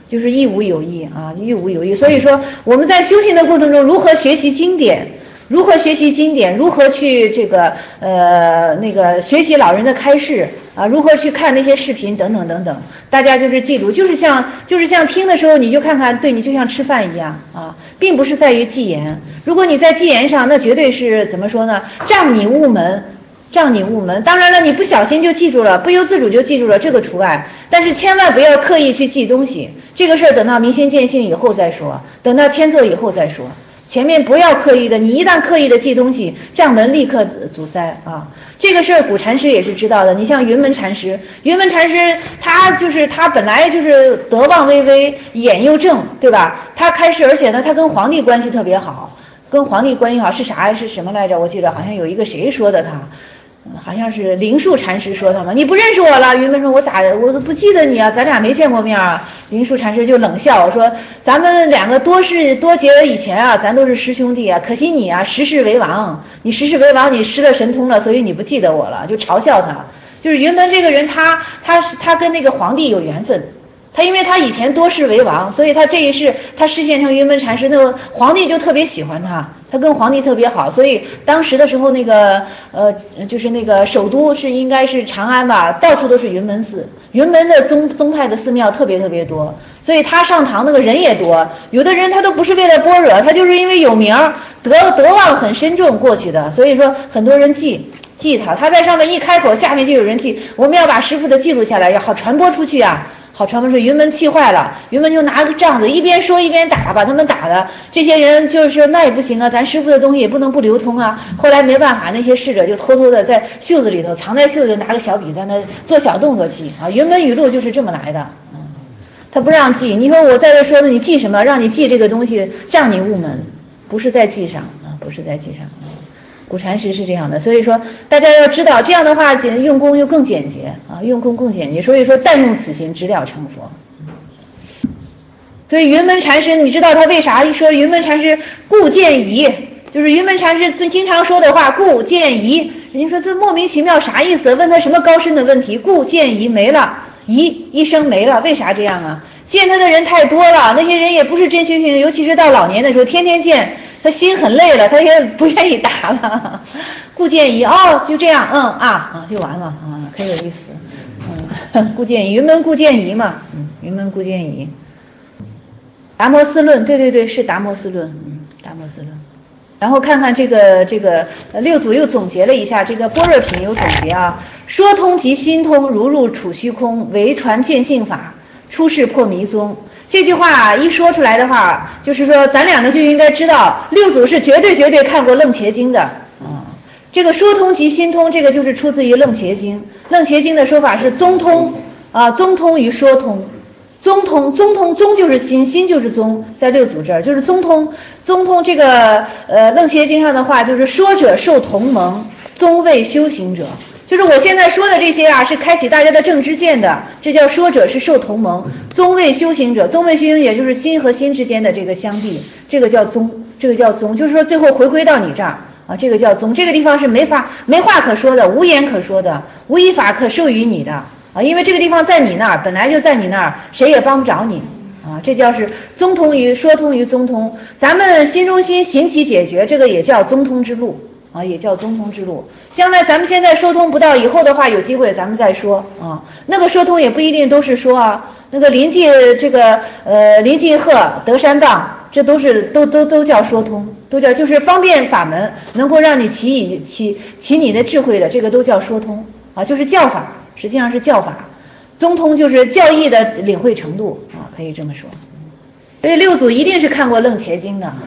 就是亦无有益啊，亦无有益。所以说我们在修行的过程中，如何学习经典？如何学习经典？如何去这个呃那个学习老人的开示啊？如何去看那些视频等等等等？大家就是记住，就是像就是像听的时候，你就看看，对你就像吃饭一样啊，并不是在于记言。如果你在记言上，那绝对是怎么说呢？障你悟门，障你悟门。当然了，你不小心就记住了，不由自主就记住了，这个除外。但是千万不要刻意去记东西，这个事儿等到明心见性以后再说，等到签奏以后再说。前面不要刻意的，你一旦刻意的记东西，障门立刻阻塞啊！这个事儿古禅师也是知道的。你像云门禅师，云门禅师他就是他本来就是德望巍巍，眼又正，对吧？他开始，而且呢，他跟皇帝关系特别好，跟皇帝关系好是啥？是什么来着？我记得好像有一个谁说的他。好像是灵树禅师说他嘛，你不认识我了？云门说，我咋我都不记得你啊，咱俩没见过面啊。灵树禅师就冷笑说，咱们两个多世多劫以前啊，咱都是师兄弟啊，可惜你啊十世为王，你十世为王，你失了神通了，所以你不记得我了，就嘲笑他。就是云门这个人，他他是他跟那个皇帝有缘分。他因为他以前多世为王，所以他这一世他实现成云门禅师，那个皇帝就特别喜欢他，他跟皇帝特别好，所以当时的时候那个呃就是那个首都是应该是长安吧，到处都是云门寺，云门的宗宗派的寺庙特别特别多，所以他上堂那个人也多，有的人他都不是为了般若，他就是因为有名德德望很深重过去的，所以说很多人记记他，他在上面一开口，下面就有人记，我们要把师父的记录下来，要好传播出去啊。好传播出去，云门气坏了，云门就拿个杖子一边说一边打，把他们打的。这些人就是说那也不行啊，咱师父的东西也不能不流通啊。后来没办法，那些侍者就偷偷的在袖子里头藏在袖子里，拿个小笔在那做小动作记啊。云门语录就是这么来的，嗯，他不让记。你说我在这说的，你记什么？让你记这个东西，障你悟门，不是在记上啊，不是在记上。古禅师是这样的，所以说大家要知道，这样的话简用功就更简洁啊，用功更简洁。所以说但用此心，直了成佛。所以云门禅师，你知道他为啥一说云门禅师故见疑，就是云门禅师最经常说的话，故见疑。人家说这莫名其妙啥意思？问他什么高深的问题？故见疑没了，疑一生没了，为啥这样啊？见他的人太多了，那些人也不是真修行的，尤其是到老年的时候，天天见。他心很累了，他也不愿意答了。顾建仪，哦，就这样，嗯啊啊，就完了啊，很有意思。嗯，顾建仪，云门顾建仪嘛，嗯，云门顾建仪。达摩思论，对对对，是达摩思论，嗯，达摩思论。然后看看这个这个六祖又总结了一下这个般若品有总结啊，说通即心通，如入处虚空，唯传见性法，出世破迷踪。这句话一说出来的话，就是说咱俩呢就应该知道，六祖是绝对绝对看过楞伽经的。嗯，这个说通即心通，这个就是出自于楞伽经。楞伽经的说法是宗通啊，宗通于说通，宗通宗通宗就是心，心就是宗，在六祖这儿就是宗通宗通。这个呃楞伽经上的话就是说者受同盟，宗谓修行者。就是我现在说的这些啊，是开启大家的正知见的，这叫说者是受同盟，宗谓修行者，宗谓修行也就是心和心之间的这个相避，这个叫宗，这个叫宗，就是说最后回归到你这儿啊，这个叫宗，这个地方是没法没话可说的，无言可说的，无一法可授予你的啊，因为这个地方在你那儿，本来就在你那儿，谁也帮不着你啊，这叫是宗通于说通于宗通，咱们心中心行起解决，这个也叫宗通之路。啊，也叫宗通之路。将来咱们现在说通不到，以后的话有机会咱们再说啊。那个说通也不一定都是说啊，那个临近这个呃临近鹤德山棒，这都是都都都叫说通，都叫就是方便法门，能够让你起以起起你的智慧的，这个都叫说通啊，就是教法，实际上是教法。宗通就是教义的领会程度啊，可以这么说。所以六祖一定是看过楞伽经的。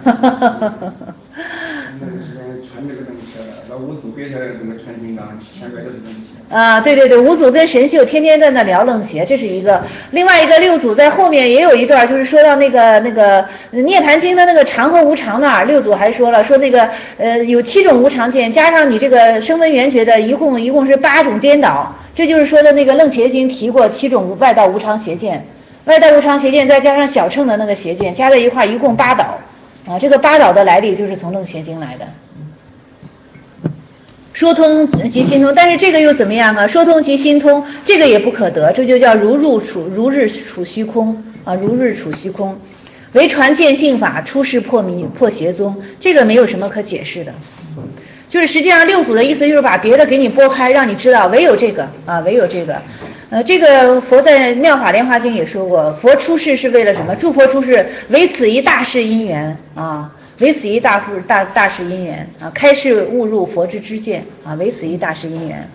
传这个东西了，那五祖给他这么传金刚，前边都是东西。 啊，对对对，五祖跟神秀天天在那聊楞伽，这是一个。另外一个六祖在后面也有一段，就是说到那个那个涅盘经的那个常和无常那儿，六祖还说了，说那个呃有七种无常见，加上你这个声闻缘觉的，一共一共是八种颠倒，这就是说的那个楞伽经提过七种外道无常邪见，外道无常邪见再加上小乘的那个邪见，加在一块一共八倒。啊，这个八倒的来历就是从楞伽经来的。说通即心通，但是这个又怎么样啊？说通即心通，这个也不可得，这就叫如入处如日处虚空啊，如日处虚空。唯传见性法，出世破迷破邪宗，这个没有什么可解释的。就是实际上六祖的意思就是把别的给你拨开，让你知道唯有这个啊，唯有这个。呃，这个佛在《妙法莲华经》也说过，佛出世是为了什么？诸佛出世唯此一大事因缘啊，唯此一大事大大事因缘啊，开示悟入佛之知见啊，唯此一大事因缘。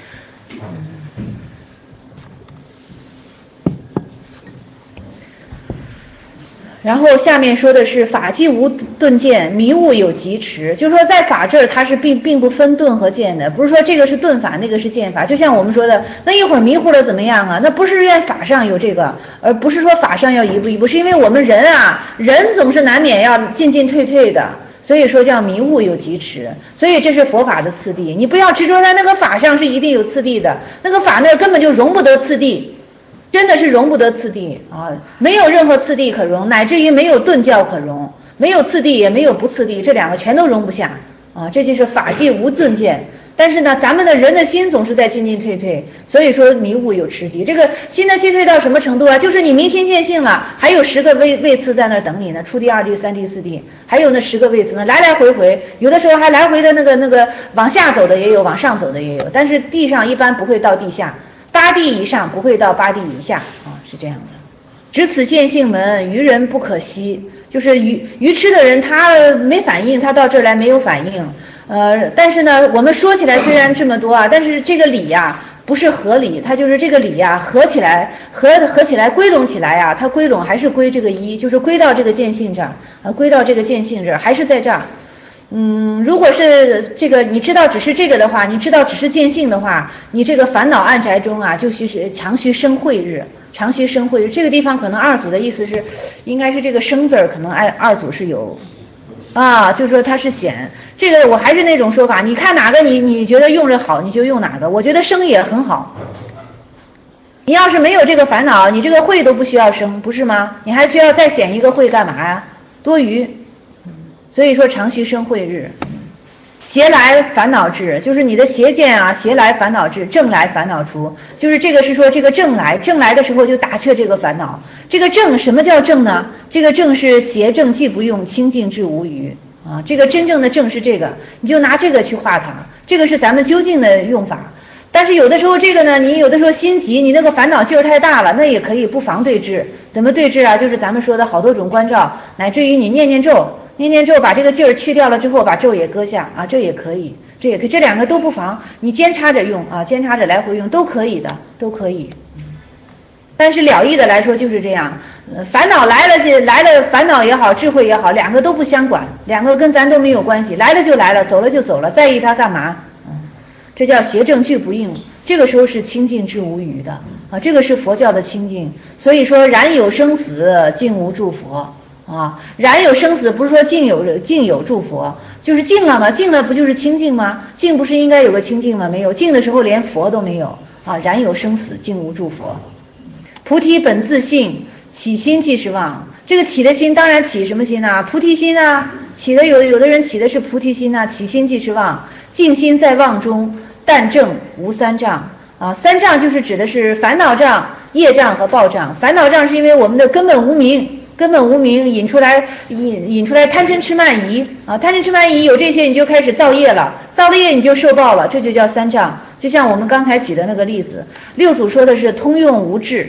然后下面说的是法既无顿见，迷悟有疾迟，就是说在法这儿它是并并不分顿和见的，不是说这个是顿法，那个是见法。就像我们说的，那一会儿迷糊了怎么样啊？那不是愿法上有这个，而不是说法上要一步一步，是因为我们人啊，人总是难免要进进退退的，所以说叫迷悟有疾迟。所以这是佛法的次第，你不要执着在那个法上是一定有次第的，那个法那儿根本就容不得次第。真的是容不得次第啊，没有任何次第可容，乃至于没有顿教可容，没有次第也没有不次第，这两个全都容不下啊，这就是法界无顿见。但是呢，咱们的人的心总是在进进退退，所以说迷悟有迟疾。这个心的进退到什么程度啊？就是你明心见性了，还有十个位位次在那儿等你呢，初地、二地、三地、四地，还有那十个位次呢，来来回回，有的时候还来回的那个那个往下走的也有，往上走的也有，但是地上一般不会到地下。八地以上不会到八地以下啊，是这样的。只此见性门，愚人不可惜。就是愚愚痴的人，他没反应，他到这儿来没有反应。呃，但是呢，我们说起来虽然这么多啊，但是这个理呀、啊、不是合理，它就是这个理呀、啊、合起来合合起来归拢起来呀、啊，它归拢还是归这个一，就是归到这个见性这儿啊，归到这个见性这儿，还是在这儿。嗯，如果是这个你知道只是这个的话，你知道只是见性的话，你这个烦恼暗宅中啊，就须是常须生慧日，常须生慧日。这个地方可能二祖的意思是，应该是这个生字儿，可能二二祖是有啊，就是说它是显。这个我还是那种说法，你看哪个你你觉得用着好，你就用哪个。我觉得生也很好。你要是没有这个烦恼，你这个慧都不需要生，不是吗？你还需要再显一个慧干嘛呀？多余。所以说常须生慧日，邪来烦恼至，就是你的邪见啊，邪来烦恼至，正来烦恼除，就是这个是说这个正来，正来的时候就打却这个烦恼。这个正什么叫正呢？这个正是邪正既不用，清净至无余啊。这个真正的正是这个，你就拿这个去画它，这个是咱们究竟的用法。但是有的时候这个呢，你有的时候心急，你那个烦恼劲儿太大了，那也可以不妨对治。怎么对治啊？就是咱们说的好多种关照，乃至于你念念咒。念念咒把这个劲儿去掉了之后，把咒也搁下啊，这也可以，这也可以，这两个都不妨，你兼插着用啊，兼插着来回用都可以的，都可以。但是了义的来说就是这样，呃、烦恼来了就来了，烦恼也好，智慧也好，两个都不相管，两个跟咱都没有关系，来了就来了，走了就走了，在意它干嘛？嗯，这叫邪正俱不应，这个时候是清净至无余的啊，这个是佛教的清净。所以说然有生死，尽无诸佛。啊，然有生死，不是说净有净有诸佛，就是净了嘛，净了不就是清净吗？净不是应该有个清净吗？没有，净的时候连佛都没有啊。然有生死，净无诸佛。菩提本自性，起心即是妄。这个起的心当然起什么心啊？菩提心啊，起的有有的人起的是菩提心啊，起心即是妄。净心在妄中，但正无三障啊。三障就是指的是烦恼障、业障和报障。烦恼障是因为我们的根本无明。根本无明引出来，引引出来贪嗔痴慢疑啊，贪嗔痴慢疑有这些你就开始造业了，造了业你就受报了，这就叫三障。就像我们刚才举的那个例子，六祖说的是通用无滞。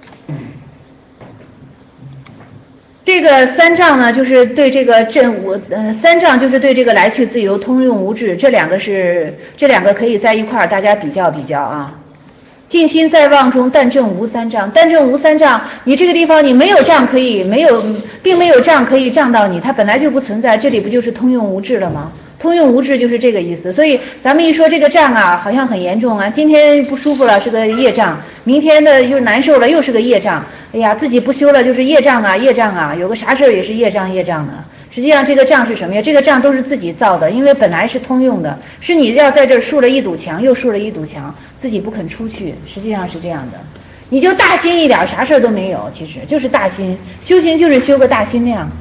这个三障呢，就是对这个正无，呃，三障就是对这个来去自由、通用无滞，这两个是这两个可以在一块儿，大家比较比较啊。净心在妄中，但正无三障。但正无三障，你这个地方你没有障可以，没有，并没有障可以障到你，它本来就不存在，这里不就是通用无滞了吗？通用无滞就是这个意思。所以咱们一说这个障啊，好像很严重啊，今天不舒服了是个业障，明天的又难受了又是个业障，哎呀，自己不修了就是业障啊，业障啊，有个啥事儿也是业障业障的。实际上这个障是什么呀？这个障都是自己造的，因为本来是通用的，是你要在这儿竖了一堵墙，又竖了一堵墙，自己不肯出去，实际上是这样的。你就大心一点，啥事儿都没有，其实就是大心，修行就是修个大心量。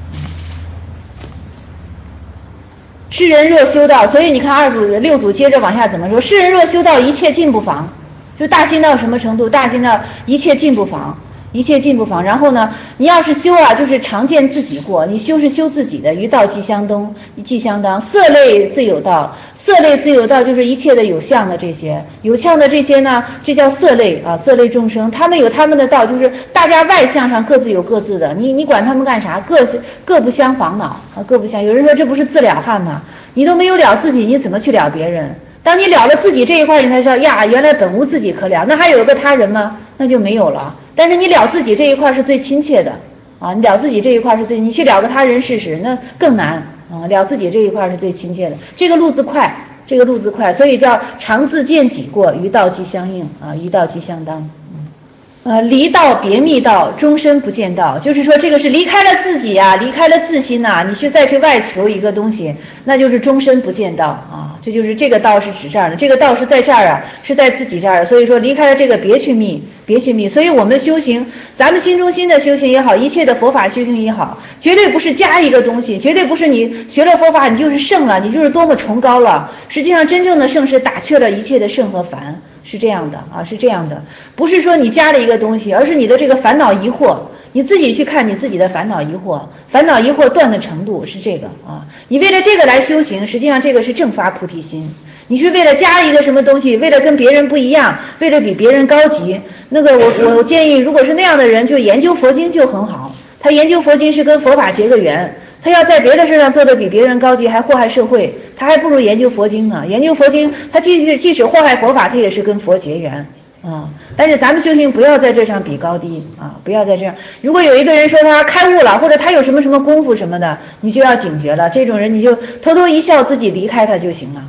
世人若修道，所以你看二祖六祖接着往下怎么说？世人若修道，一切尽不妨。就大心到什么程度？大心到一切尽不妨一切尽不妨。然后呢，你要是修啊，就是常见自己过，你修是修自己的，与道既相当，既相当。色类自有道，色类自有道就是一切的有相的这些，有相的这些呢，这叫色类啊，色类众生，他们有他们的道，就是大家外相上各自有各自的，你你管他们干啥？各各不相妨恼啊，各不相。有人说这不是自了汉吗？你都没有了自己，你怎么去了别人？当你了了自己这一块，你才知道呀，原来本无自己可了，那还有个他人吗？那就没有了。但是你了自己这一块是最亲切的啊，你了自己这一块是最，你去了个他人试试，那更难啊。了自己这一块是最亲切的，这个路子快，这个路子快，所以叫常自见己过，与道既相应啊，与道既相当。呃，离道别密道，终身不见道，就是说这个是离开了自己啊，离开了自心呐、啊，你去再去外求一个东西，那就是终身不见道啊，这就是这个道是指这儿的，这个道是在这儿啊，是在自己这儿，所以说离开了这个别去密，别去密，所以我们修行，咱们心中心的修行也好，一切的佛法修行也好，绝对不是加一个东西，绝对不是你学了佛法你就是圣了，你就是多么崇高了，实际上真正的圣是打却了一切的圣和凡。是这样的啊，是这样的，不是说你加了一个东西，而是你的这个烦恼疑惑，你自己去看你自己的烦恼疑惑，烦恼疑惑断的程度是这个啊。你为了这个来修行，实际上这个是正发菩提心。你是为了加一个什么东西，为了跟别人不一样，为了比别人高级，那个我我建议，如果是那样的人，就研究佛经就很好。他研究佛经是跟佛法结个缘。他要在别的事上做得比别人高级，还祸害社会，他还不如研究佛经呢。研究佛经，他即使即使祸害佛法，他也是跟佛结缘啊。但是咱们修行不要在这上比高低啊，不要在这样。如果有一个人说他开悟了，或者他有什么什么功夫什么的，你就要警觉了。这种人你就偷偷一笑，自己离开他就行了。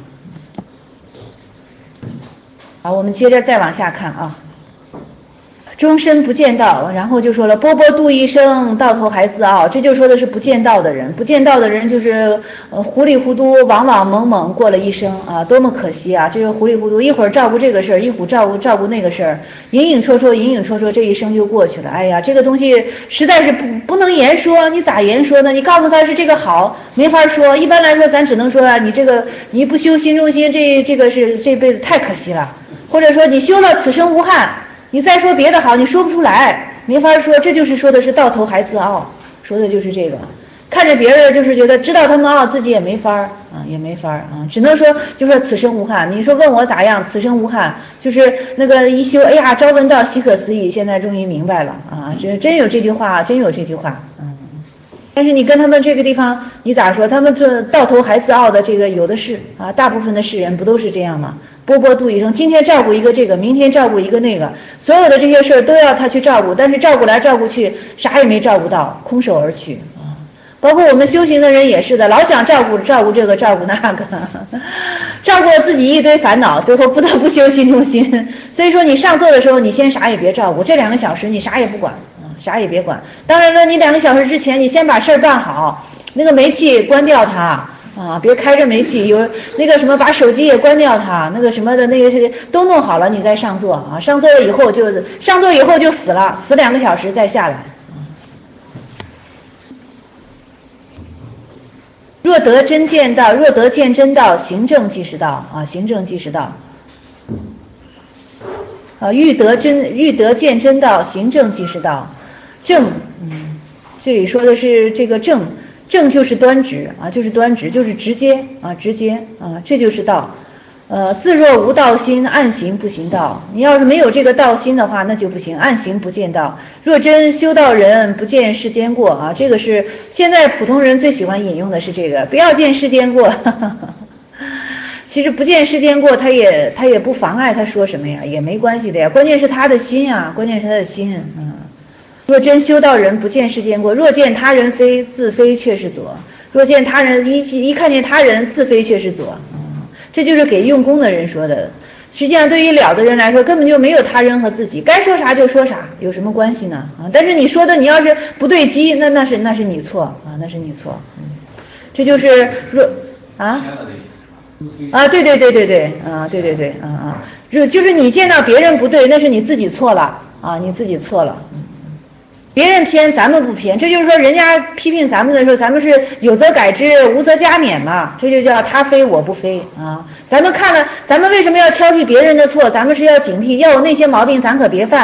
好，我们接着再往下看啊。终身不见道，然后就说了波波度一生，到头还自傲，这就说的是不见道的人。不见道的人就是呃糊里糊涂、往往懵懵过了一生啊，多么可惜啊！这个糊里糊涂，一会儿照顾这个事儿，一会儿照顾照顾那个事儿，隐隐绰绰、隐隐绰绰，这一生就过去了。哎呀，这个东西实在是不不能言说，你咋言说呢？你告诉他是这个好，没法说。一般来说，咱只能说啊，你这个你不修心中心，这这个是这辈子太可惜了，或者说你修了此生无憾。你再说别的好，你说不出来，没法说，这就是说的是到头还自傲，说的就是这个。看着别人就是觉得知道他们傲，自己也没法啊，也没法啊，只能说就说此生无憾。你说问我咋样？此生无憾，就是那个一修，哎呀，朝闻道，喜可思议，现在终于明白了啊，这真有这句话，真有这句话，嗯。但是你跟他们这个地方，你咋说？他们这到头还自傲的这个有的是啊，大部分的世人不都是这样吗？波波度一生，今天照顾一个这个，明天照顾一个那个，所有的这些事儿都要他去照顾，但是照顾来照顾去，啥也没照顾到，空手而去啊。包括我们修行的人也是的，老想照顾照顾这个照顾那个，照顾了自己一堆烦恼，最后不得不修心中心。所以说你上座的时候，你先啥也别照顾，这两个小时你啥也不管啊，啥也别管。当然了，你两个小时之前，你先把事儿办好，那个煤气关掉它。啊，别开着煤气，有那个什么，把手机也关掉它，那个什么的，那个是都弄好了，你再上座啊。上座了以后就上座以后就死了，死两个小时再下来。若得真见道，若得见真道，行正即是道啊，行正即是道。啊，欲得真，欲得见真道，行正即是道。正，嗯，这里说的是这个正。正就是端直啊，就是端直，就是直接啊，直接啊，这就是道。呃，自若无道心，暗行不行道。你要是没有这个道心的话，那就不行，暗行不见道。若真修道人，不见世间过啊，这个是现在普通人最喜欢引用的是这个，不要见世间过。呵呵其实不见世间过，他也他也不妨碍他说什么呀，也没关系的呀。关键是他的心啊，关键是他的心，嗯。若真修道人，不见世间过，若见他人非，自非却是左。若见他人一一看见他人，自非却是左。嗯，这就是给用功的人说的。实际上对于了的人来说，根本就没有他人和自己，该说啥就说啥，有什么关系呢？啊，但是你说的你要是不对机，那那是那是你错啊，那是你错。嗯，这就是若啊啊，对对对对对啊，对对对啊啊，就就是你见到别人不对，那是你自己错了啊，你自己错了。嗯。别人偏，咱们不偏，这就是说人家批评咱们的时候，咱们是有则改之，无则加勉嘛，这就叫他非我不非啊。咱们看了，咱们为什么要挑剔别人的错？咱们是要警惕，要有那些毛病咱可别犯，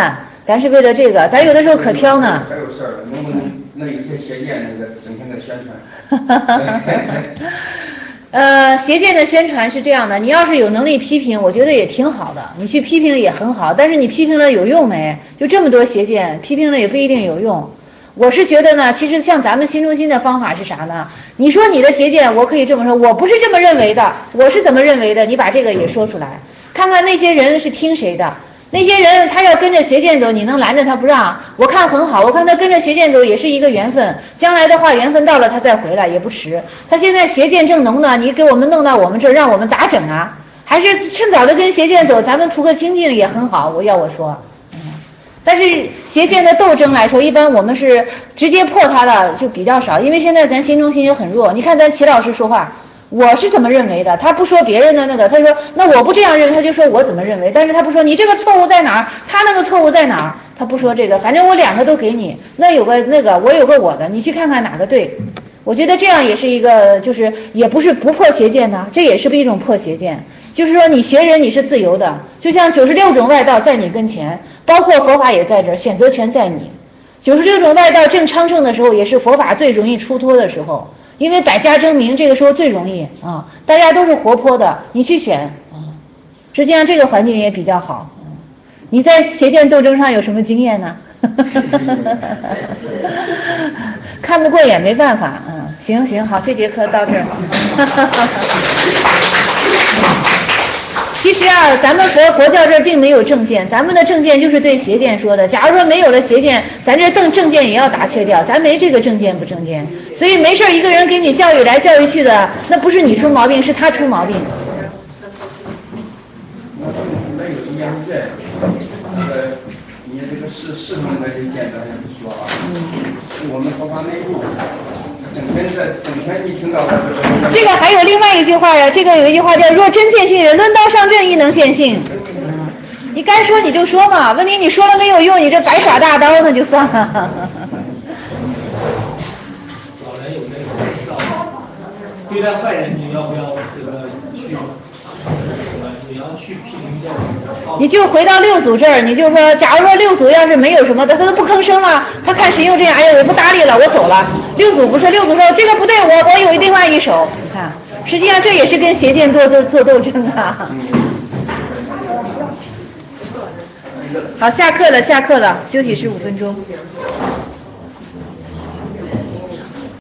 咱是为了这个，咱有的时候可挑呢。 还有事儿，能不能那有些邪见那个整天的宣传？ 呃，邪见的宣传是这样的，你要是有能力批评，我觉得也挺好的，你去批评也很好，但是你批评了有用没？就这么多邪见，批评了也不一定有用。我是觉得呢，其实像咱们新中心的方法是啥呢？你说你的邪见，我可以这么说，我不是这么认为的，我是怎么认为的？你把这个也说出来，看看那些人是听谁的。那些人他要跟着邪见走，你能拦着他不让？我看很好，我看他跟着邪见走也是一个缘分，将来的话缘分到了他再回来也不迟。他现在邪见正浓呢，你给我们弄到我们这儿，让我们咋整啊？还是趁早的跟邪见走，咱们图个清净也很好。我要我说，嗯，但是邪见的斗争来说，一般我们是直接破他的就比较少，因为现在咱新中心也很弱。你看咱齐老师说话。我是怎么认为的，他不说别人的那个，他说那我不这样认为，他就说我怎么认为，但是他不说你这个错误在哪儿，他那个错误在哪儿，他不说这个，反正我两个都给你，那有个那个我有个我的，你去看看哪个对。我觉得这样也是一个，就是也不是不破邪见呢，这也是一种破邪见，就是说你学人你是自由的，就像九十六种外道在你跟前，包括佛法也在这儿，选择权在你。九十六种外道正昌盛的时候，也是佛法最容易出脱的时候。因为百家争鸣，这个时候最容易啊，大家都是活泼的，你去选啊，实际上这个环境也比较好。你在邪见斗争上有什么经验呢？看不过眼没办法，嗯，行行好，这节课到这儿。其实啊，咱们佛佛教这儿并没有正见，咱们的正见就是对邪见说的。假如说没有了邪见，咱这正正见也要打缺掉，咱没这个正见不正见。所以没事一个人给你教育来教育去的，那不是你出毛病，是他出毛病。 那有什么样的见？那个你这个市市场那些见咱先不说啊，是我们佛法内部。整天在整天一听到的这个还有另外一句话呀，这个有一句话叫若真见性人，论道上正亦能见性。嗯，你该说你就说嘛，问题你说了没有用，你这白耍大刀那就算了。 老人有那个知道，对待坏人你要不要这个去，你要去批评教育？ 你就回到六祖这儿，你就说，假如说六祖要是没有什么的，他都不吭声了，他看谁又这样，哎呀，我不搭理了，我走了。六祖不是，六祖说这个不对，我我有另外一手。你看，实际上这也是跟邪见做做做斗争啊。好，下课了，下课了，休息十五分钟。